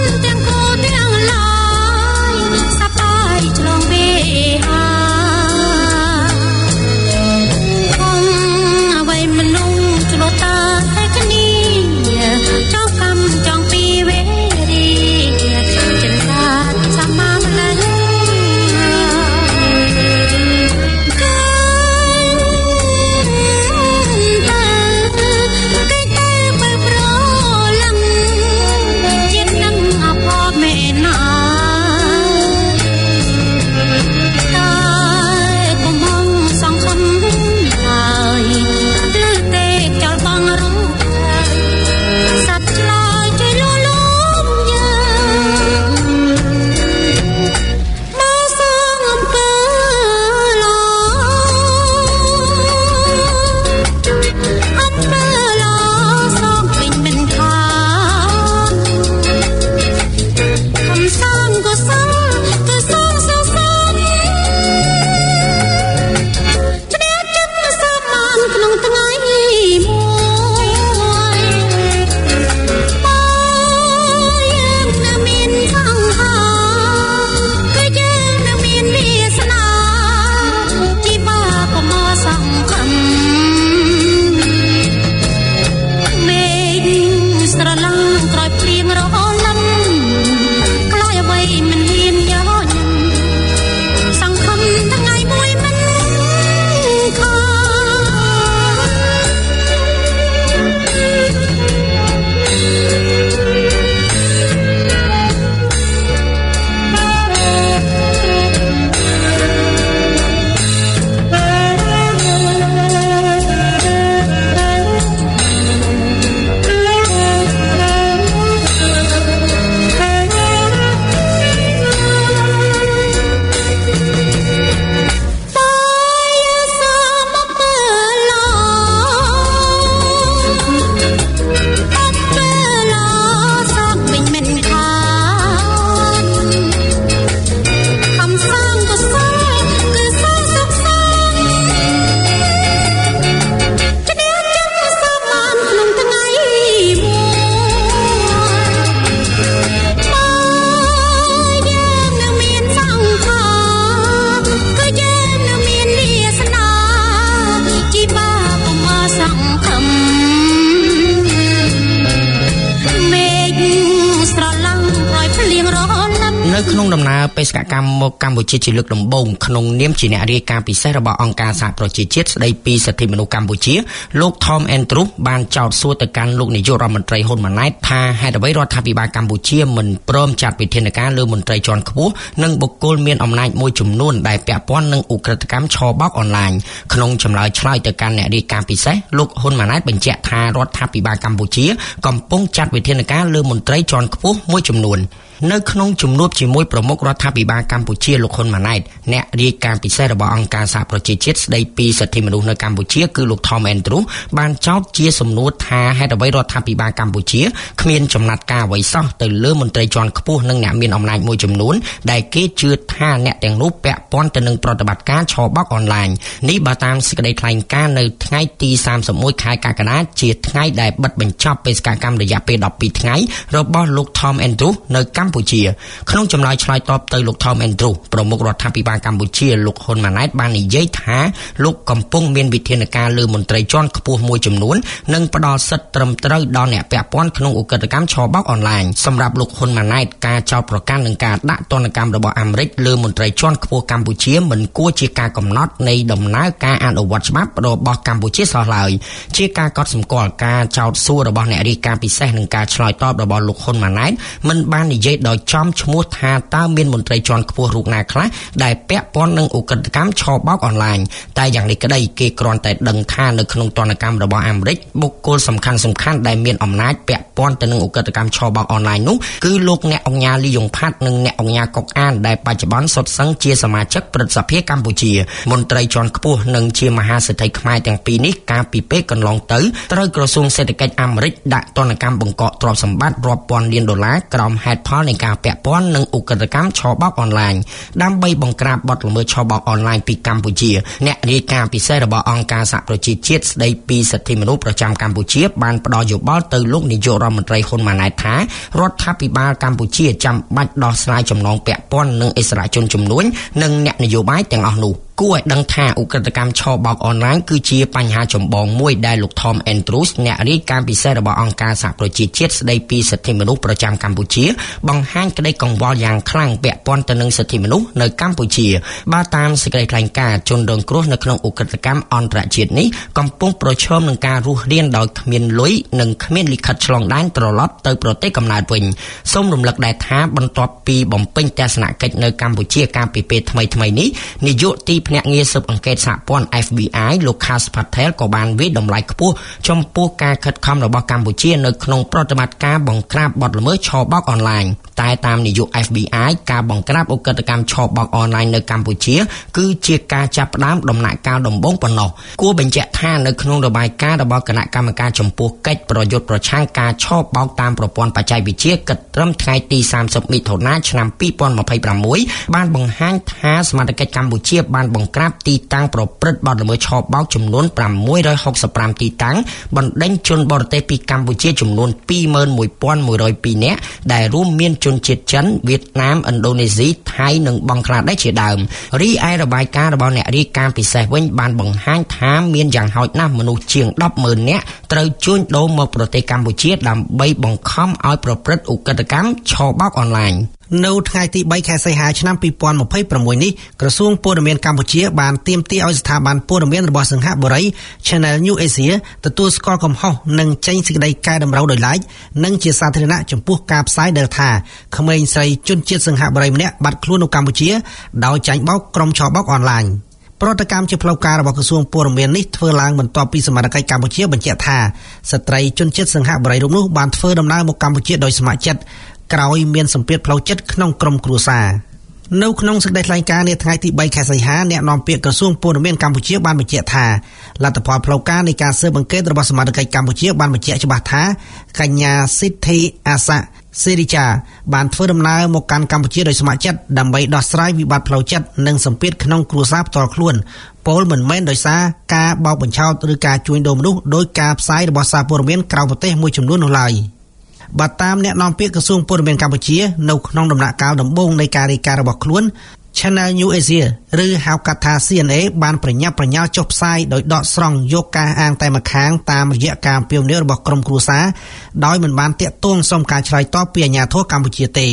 ក្នុងដំណើរបេសកកម្មមកកម្ពុជាជាលើកដំបូងក្នុងនាមជាអ្នករាយការណ៍ពិសេសរបស់អង្គការសហប្រជាជាតិស្ដីពីសិទ្ធិមនុស្សកម្ពុជាលោក Tom Andrews បានចោទសួរទៅកាន់លោកនាយករដ្ឋមន្ត្រីហ៊ុនម៉ាណែតថាហេតុអ្វីរដ្ឋាភិបាលកម្ពុជាមិនព្រមចាត់វិធានការលើមន្ត្រីជាន់ខ្ពស់និងបុគ្គលមានអំណាចមួយចំនួនដែលពាក់ព័ន្ធនឹងឧក្រិដ្ឋកម្មឆបោកអនឡាញក្នុងចម្លើយឆ្លើយទៅកាន់អ្នករាយការណ៍ពិសេសលោកហ៊ុនម៉ាណែតបញ្ជាក់ថារដ្ឋាភិបាលកម្ពុជាកំពុងចាត់វិធានការលើមន្ត្រីជាន់ខ្ពស់មួយចំនួននៅក្នុងជំនួបជាមួយប្រមុខរដ្ឋាភិបាលកម្ពុជាលោកហ៊ុនម៉ាណែតអ្នករាយការណ៍ពិសេសរបស់អង្គការសហប្រជាជាតិស្ដីពីសិទ្ធិមនុស្សនៅកម្ពុជាគឺលោក Tom Andrews បានចោទជាសំណួរថាហេតុអ្វីរដ្ឋាភិបាលកម្ពុជាគ្មានចំណាត់ការអ្វីសោះទៅលើមន្ត្រីជាន់ខ្ពស់និងអ្នកមានអំណាចមួយចំនួនដែលគេជឿថាអ្នកទាំងនោះពាក់ព័ន្ធទៅនឹងប្រតិបត្តិការឆបោកអនឡាញនេះបើតាមសេចក្តីថ្លែងការណ៍នៅថ្ងៃទីសាមសិបមួយខែកក្កដាជាថ្ងៃដែលបិទបញ្ចប់បេសកកម្មរយៈពេលដប់ពីរថ្ងៃរបស់លោក Tom Andrews នៅកម្ពុជាក្នុងចម្លើយឆ្លើយតបទៅលោក Tom Andrews ប្រមុខរដ្ឋាភិបាលកម្ពុជាលោកហ៊ុនម៉ាណែតបាននិយាយថាលោកកំពុងមានវិធានការលើមន្ត្រីជាន់ខ្ពស់មួយចំនួននិងផ្ដល់សិទ្ធិត្រឹមត្រូវដល់អ្នកពាក់ព័ន្ធក្នុងឧក្រិដ្ឋកម្មឆបោកអនឡាញសម្រាប់លោកហ៊ុនម៉ាណែតការចោទប្រកាន់និងការដាក់ទណ្ឌកម្មរបស់អាមេរិកលើមន្ត្រីជាន់ខ្ពស់កម្ពុជាមិនគួរជាការកំណត់នៃដំណើរការអនុវត្តច្បាប់របស់កម្ពុជាសោះឡើយជាការកត់សម្គាល់ការចោទសួររបស់អ្នករាយការណ៍ពិសេសនិងការឆ្លើយតបរបស់លោកហ៊ុនម៉ាណែតមិនបាននិយាយដោយចំឈ្មោះថាតើមានមន្ត្រីជាន់ខ្ពស់រូបណាខ្លះដែលពាក់ព័ន្ធនឹងឧក្រិដ្ឋកម្មឆបោកអនឡាញតែយ៉ាងនេះក្តីគេគ្រាន់តែដឹងថានៅក្នុងទណ្ឌកម្មរបស់អាមេរិកបុគ្គលសំខាន់សំខាន់ដែលមានអំណាចពាក់ព័ន្ធទៅនឹងឧក្រិដ្ឋកម្មឆបោកអនឡាញនោះគឺលោកអ្នកអង្គការលីយ៉ុងផាត់និងអ្នកអង្គការកុកអានដែលបច្ចុប្បន្នសុទ្ធសឹងជាសមាជិកព្រឹទ្ធសភាកម្ពុជាមន្ត្រីជាន់ខ្ពស់និងជាមហាសេដ្ឋីខ្មែរទាំងពីរនេះកាលពីពេលកន្លងទៅត្រូវក្រសួងសេដ្ឋកិច្ចអាមេរិកដាក់ទណ្ឌកម្មបង្កកទ្រព្យសម្បត្តិរាប់ពាន់លានដុល្លារក្រោមហេតុផលនៃការពាក់ព័ន្ធនឹងឧក្រិដ្ឋកម្មឆបោកអនឡាញដើម្បីបង្ក្រាបបទល្មើសឆបោកអនឡាញពីកម្ពុជាអ្នករាយការណ៍ពិសេសរបស់អង្គការសហប្រជាជាតិស្ដីពីសិទ្ធិមនុស្សប្រចាំកម្ពុជាបានផ្ដល់យោបល់ទៅលោកនាយករដ្ឋមន្ត្រីហ៊ុនម៉ាណែតថារដ្ឋាភិបាលកម្ពុជាចាំបាច់ដោះស្រាយចំណងពាក់ព័ន្ធនឹងអិសរាជជនជំនួញនិងអ្នកនយោបាយទាំងអស់នោះគួរឲ្យដឹងថាឧក្រិដ្ឋកម្មឆបោកអនឡាញគឺជាបញ្ហាចម្បងមួយដែលលោក Tom Andrews អ្នករាយការណ៍ពិសេសរបស់អង្គការសហប្រជាជាតិស្ដីពីសិទ្ធិមនុស្សប្រចាំកម្ពុជាបង្ហាញក្តីកង្វល់យ៉ាងខ្លាំងពាក់ព័ន្ធទៅនឹងសិទ្ធិមនុស្សនៅកម្ពុជាបើតាមសេចក្តីថ្លែងការណ៍ជនរងគ្រោះនៅក្នុងឧក្រិដ្ឋកម្មអន្តរជាតិនេះកំពុងប្រឈមនឹងការរស់រានដោយគ្មានលុយនិងគ្មានលិខិតឆ្លងដែនត្រឡប់ទៅប្រទេសកំណើតវិញសូមរំលឹកដែរថាបន្ទាប់ពីបំពេញទស្សនកិច្ចនៅកម្ពុជាកាលពីពេលថ្មីៗនេះនាយកទីភ្នាក់ងារស៊ើបអង្កេតសហព័ន្ធ F B I លោក Kash Patel ក៏បានវិតម្លៃខ្ពស់ចំពោះការខិតខំរបស់កម្ពុជានៅក្នុងប្រតិបត្តិការបង្ក្រាបបទល្មើសឆបោកអនឡាញតែតាមនាយក F B I ការបង្ក្រាបឧក្រិដ្ឋកម្មឆបោកអនឡាញនៅកម្ពុជាគឺជាការចាប់ផ្ដើមដំណាក់កាលដំបូងប៉ុណ្ណោះគួរបញ្ជាក់ថានៅក្នុងរបាយការណ៍របស់គណៈកម្មការចំពោះកិច្ចប្រយុទ្ធប្រឆាំងការឆបោកតាមប្រព័ន្ធបច្ចេកវិទ្យាគិតត្រឹមថ្ងៃទីសាមសិបមិថុនាឆ្នាំពីរពាន់ម្ភៃប្រាំមួយបានបង្ហាញថាសមាជិកកម្ពុជាបានបង្ក្រាបទីតាំងប្រព្រឹត្តបទល្មើសឆបោកចំនួនប្រាំមួយរយហុកសិបប្រាំទីតាំងបណ្ដេញជនបរទេសពីកម្ពុជាចំនួនពីរម៉ឺនមួយពាន់មួយរយពីរនាក់ដែលរួមមានជនជាតិចិនវៀតណាមឥណ្ឌូនេស៊ីថៃនិងបង់ក្លាដេសជាដើមរីឯរបាយការណ៍របស់អ្នករាយការណ៍ពិសេសវិញបានបង្ហាញថាមានយ៉ាងហោចណាស់មនុស្សជាងដប់ម៉ឺននាក់ត្រូវជួញដូរមកប្រទេសកម្ពុជាដើម្បីបង្ខំឲ្យប្រព្រឹត្តឧក្រិដ្ឋកម្មឆបោកអនឡាញនៅថ្ងៃទីបីខែសីហាឆ្នាំពីរពាន់ម្ភៃប្រាំមួយនេះក្រសួងព័ត៌មានកម្ពុជាបានទាមទារឲ្យស្ថាប័នព័ត៌មានរបស់សង្ហបុរី Channel New Asia ទទួលស្គាល់កំហុសនិងចេញសេចក្តីកែតម្រូវដោយឡែកនិងជាសាធារណៈចំពោះការផ្សាយដែលថាក្មេងស្រីជនជាតិសង្ហបុរីម្នាក់បាត់ខ្លួននៅកម្ពុជាដោយចាញ់បោកក្រុមឆបោកអនឡាញប្រតិកម្មជាផ្លូវការរបស់ក្រសួងព័ត៌មាននេះធ្វើឡើងបន្ទាប់ពីសមាជិកកម្ពុជាបញ្ជាក់ថាស្ត្រីជនជាតិសង្ហបុរីរូបនោះបានធ្វើដំណើរមកកម្ពុជាដោយស្ម័គ្រចិត្តក្រោយមានសម្ពាធផ្លូវចិត្តក្នុងក្រុមគ្រួសារនៅក្នុងសេចក្តីថ្លែងការណ៍នាថ្ងៃទីបីខែសីហាអ្នកនាំពាក្យក្រសួងព័ត៌មានកម្ពុជាបានបញ្ជាក់ថាលទ្ធផលផ្លូវការនៃការស៊ើបអង្កេតរបស់សមាជិកកម្ពុជាបានបញ្ជាក់ច្បាស់ថាកញ្ញាសិទ្ធិអាសាសេរីចាបានធ្វើដំណើរមកកាន់កម្ពុជាដោយស្ម័គ្រចិត្តដើម្បីដោះស្រាយវិបត្តិផ្លូវចិត្តនិងសម្ពាធក្នុងគ្រួសារផ្ទាល់ខ្លួនពោលមិនមែនដោយសារការបោកបញ្ឆោតឬការជួញដូរមនុស្សដោយការផ្សាយរបស់សារព័ត៌មានក្រៅប្រទេសមួយចំនួននោះឡើយបើតាមអ្នកនាំពាក្យក្រសួងព័ត៌មានកម្ពុជានៅក្នុងដំណាក់កាលដំបូងនៃការរាយការណ៍របស់ខ្លួន Channel New Asia ឬហៅកាត់ថា C N A បានប្រញាប់ប្រញាល់ចុះផ្សាយដោយដកស្រង់យកការអាងតែម្ខាងតាមរយៈការអំពាវនាវរបស់ក្រុមគ្រួសារដោយមិនបានតាក់ទងសុំការឆ្លើយតបពីអាជ្ញាធរកម្ពុជាទេ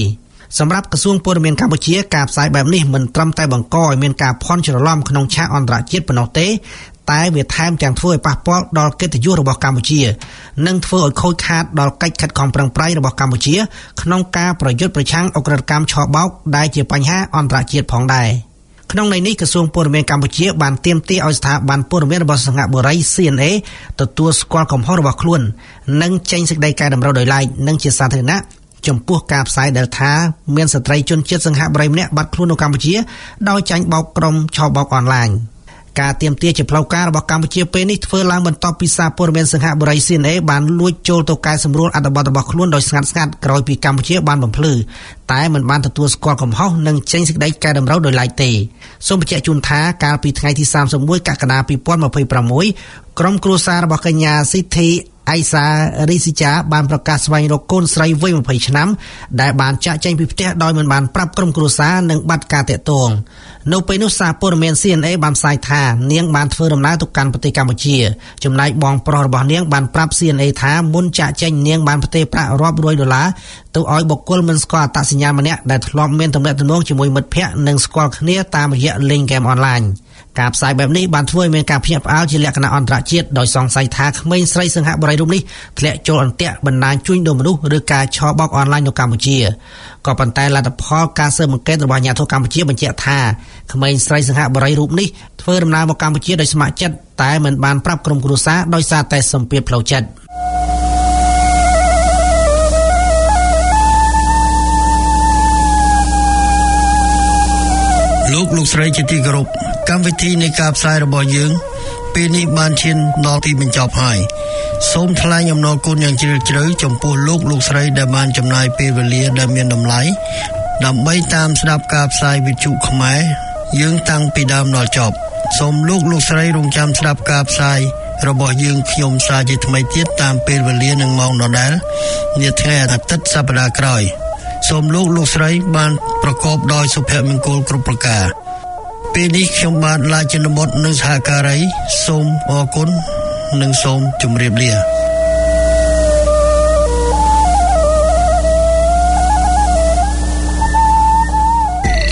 សម្រាប់ក្រសួងព័ត៌មានកម្ពុជាការផ្សាយបែបនេះមិនត្រឹមតែបង្កឲ្យមានការភ័ន្តច្រឡំក្នុងឆាកអន្តរជាតិប៉ុណ្ណោះទេតែវាថែមទាំងធ្វើឲ្យប៉ះពាល់ដល់កិត្តិយសរបស់កម្ពុជានិងធ្វើឲ្យខូចខាតដល់កិច្ចខិតខំប្រឹងប្រែងរបស់កម្ពុជាក្នុងការប្រយុទ្ធប្រឆាំងអក្រិតកម្មឆបោកដែលជាបញ្ហាអន្តរជាតិផងដែរក្នុងន័យនេះក្រសួងព័ត៌មានកម្ពុជាបានទាមទារឲ្យស្ថាប័នព័ត៌មានរបស់សង្ហបុរី C N A ទទួលស្គាល់កំហុសរបស់ខ្លួននិងចេញសេចក្តីកែតម្រូវដោយឡែកនិងជាសាធារណៈចំពោះការផ្សាយដែលថាមានស្ត្រីជនជាតិសង្ហបុរីម្នាក់បាត់ខ្លួននៅកម្ពុជាដោយចាញ់បោកក្រុមឆបោកអនឡាញការទាមទារជាផ្លូវការរបស់កម្ពុជាពេលនេះធ្វើឡើងបន្ទាប់ពីសារព័ត៌មានសង្ហបុរី C N A បានលួចចូលទៅកែសម្រួលអត្ថបទរបស់ខ្លួនដោយស្ងាត់ស្ងាត់ក្រោយពីកម្ពុជាបានបំភ្លឺតែមិនបានទទួលស្គាល់កំហុសនិងចេញសេចក្តីកែតម្រូវដោយឡែកទេសូមបញ្ជាក់ជូនថាកាលពីថ្ងៃទីសាមសិបមួយកក្កដាពីរពាន់ម្ភៃប្រាំមួយក្រុមគ្រួសាររបស់កញ្ញាស៊ីធីអៃសារីស៊ីចាបានប្រកាសស្វែងរកកូនស្រីវ័យម្ភៃឆ្នាំដែលបានចាក់ចែងពីផ្ទះដោយមិនបានប្រាប់ក្រុមគ្រួសារនិងបាត់ការតាក់ទងនៅពេលនោះសារព័ត៌មាន C N A បានផ្សាយថានាងបានធ្វើដំណើរទៅកាន់ប្រទេសកម្ពុជាចំណែកបងប្រុសរបស់នាងបានប្រាប់ C N A ថាមុនចាក់ចែងនាងបានផ្ទេរប្រាក់រាប់រយដុល្លារទៅឲ្យបុគ្គលមិនស្គាល់អត្តសញ្ញាណម្នាក់ដែលធ្លាប់មានទំនាក់ទំនងជាមួយមិត្តភ័ក្តិនិងស្គាល់គ្នាតាមរយៈលេងហ្គេមអនឡាញការផ្សាយបែបនេះបានធ្វើឲ្យមានការភ្ញាក់ផ្អើលជាលក្ខណៈអន្តរជាតិដោយសង្ស័យថាក្មេងស្រីសង្ហបុរីរូបនេះធ្លាក់ចូលអន្ទាក់បណ្ដាញជួញដូរមនុស្សឬការឆបោកអនឡាញនៅកម្ពុជាក៏ប៉ុន្តែលទ្ធផលការស៊ើបអង្កេតរបស់អាជ្ញាធរកម្ពុជាបញ្ជាក់ថាក្មេងស្រីសង្ហបុរីរូបនេះធ្វើដំណើរមកកម្ពុជាដោយស្ម័គ្រចិត្តតែមិនបានប្រាប់ក្រុមគ្រួសារដោយសារតែសម្ពាធផ្លូវចិត្តលោកលោកស្រីជាទីគោរពកម្មវិធីនៃការផ្សាយរបស់យើងពេលនេះបានឈានដល់ទីបញ្ចប់ហើយសូមថ្លែងអំណរគុណយ៉ាងជ្រាលជ្រៅចំពោះលោកលោកស្រីដែលបានចំណាយពេលវេលាដែលមានតម្លៃដើម្បីតាមស្ដាប់ការផ្សាយវិទ្យុខ្មែរយើងតាំងពីដើមដល់ចប់សូមលោកលោកស្រីរងចាំស្ដាប់ការផ្សាយរបស់យើងខ្ញុំសារជាថ្មីទៀតតាមពេលវេលានិងម៉ោងដដែលនាថ្ងៃអាទិត្យសប្តាហ៍ក្រោយសូមលោកលោកស្រីបានប្រកបដោយសុភមង្គលគ្រប់ប្រការពេលនេះខ្ញុំបាទឡាយជនបុត្រនិងសហការីសូមអរគុណនិងសូមជម្រាបលា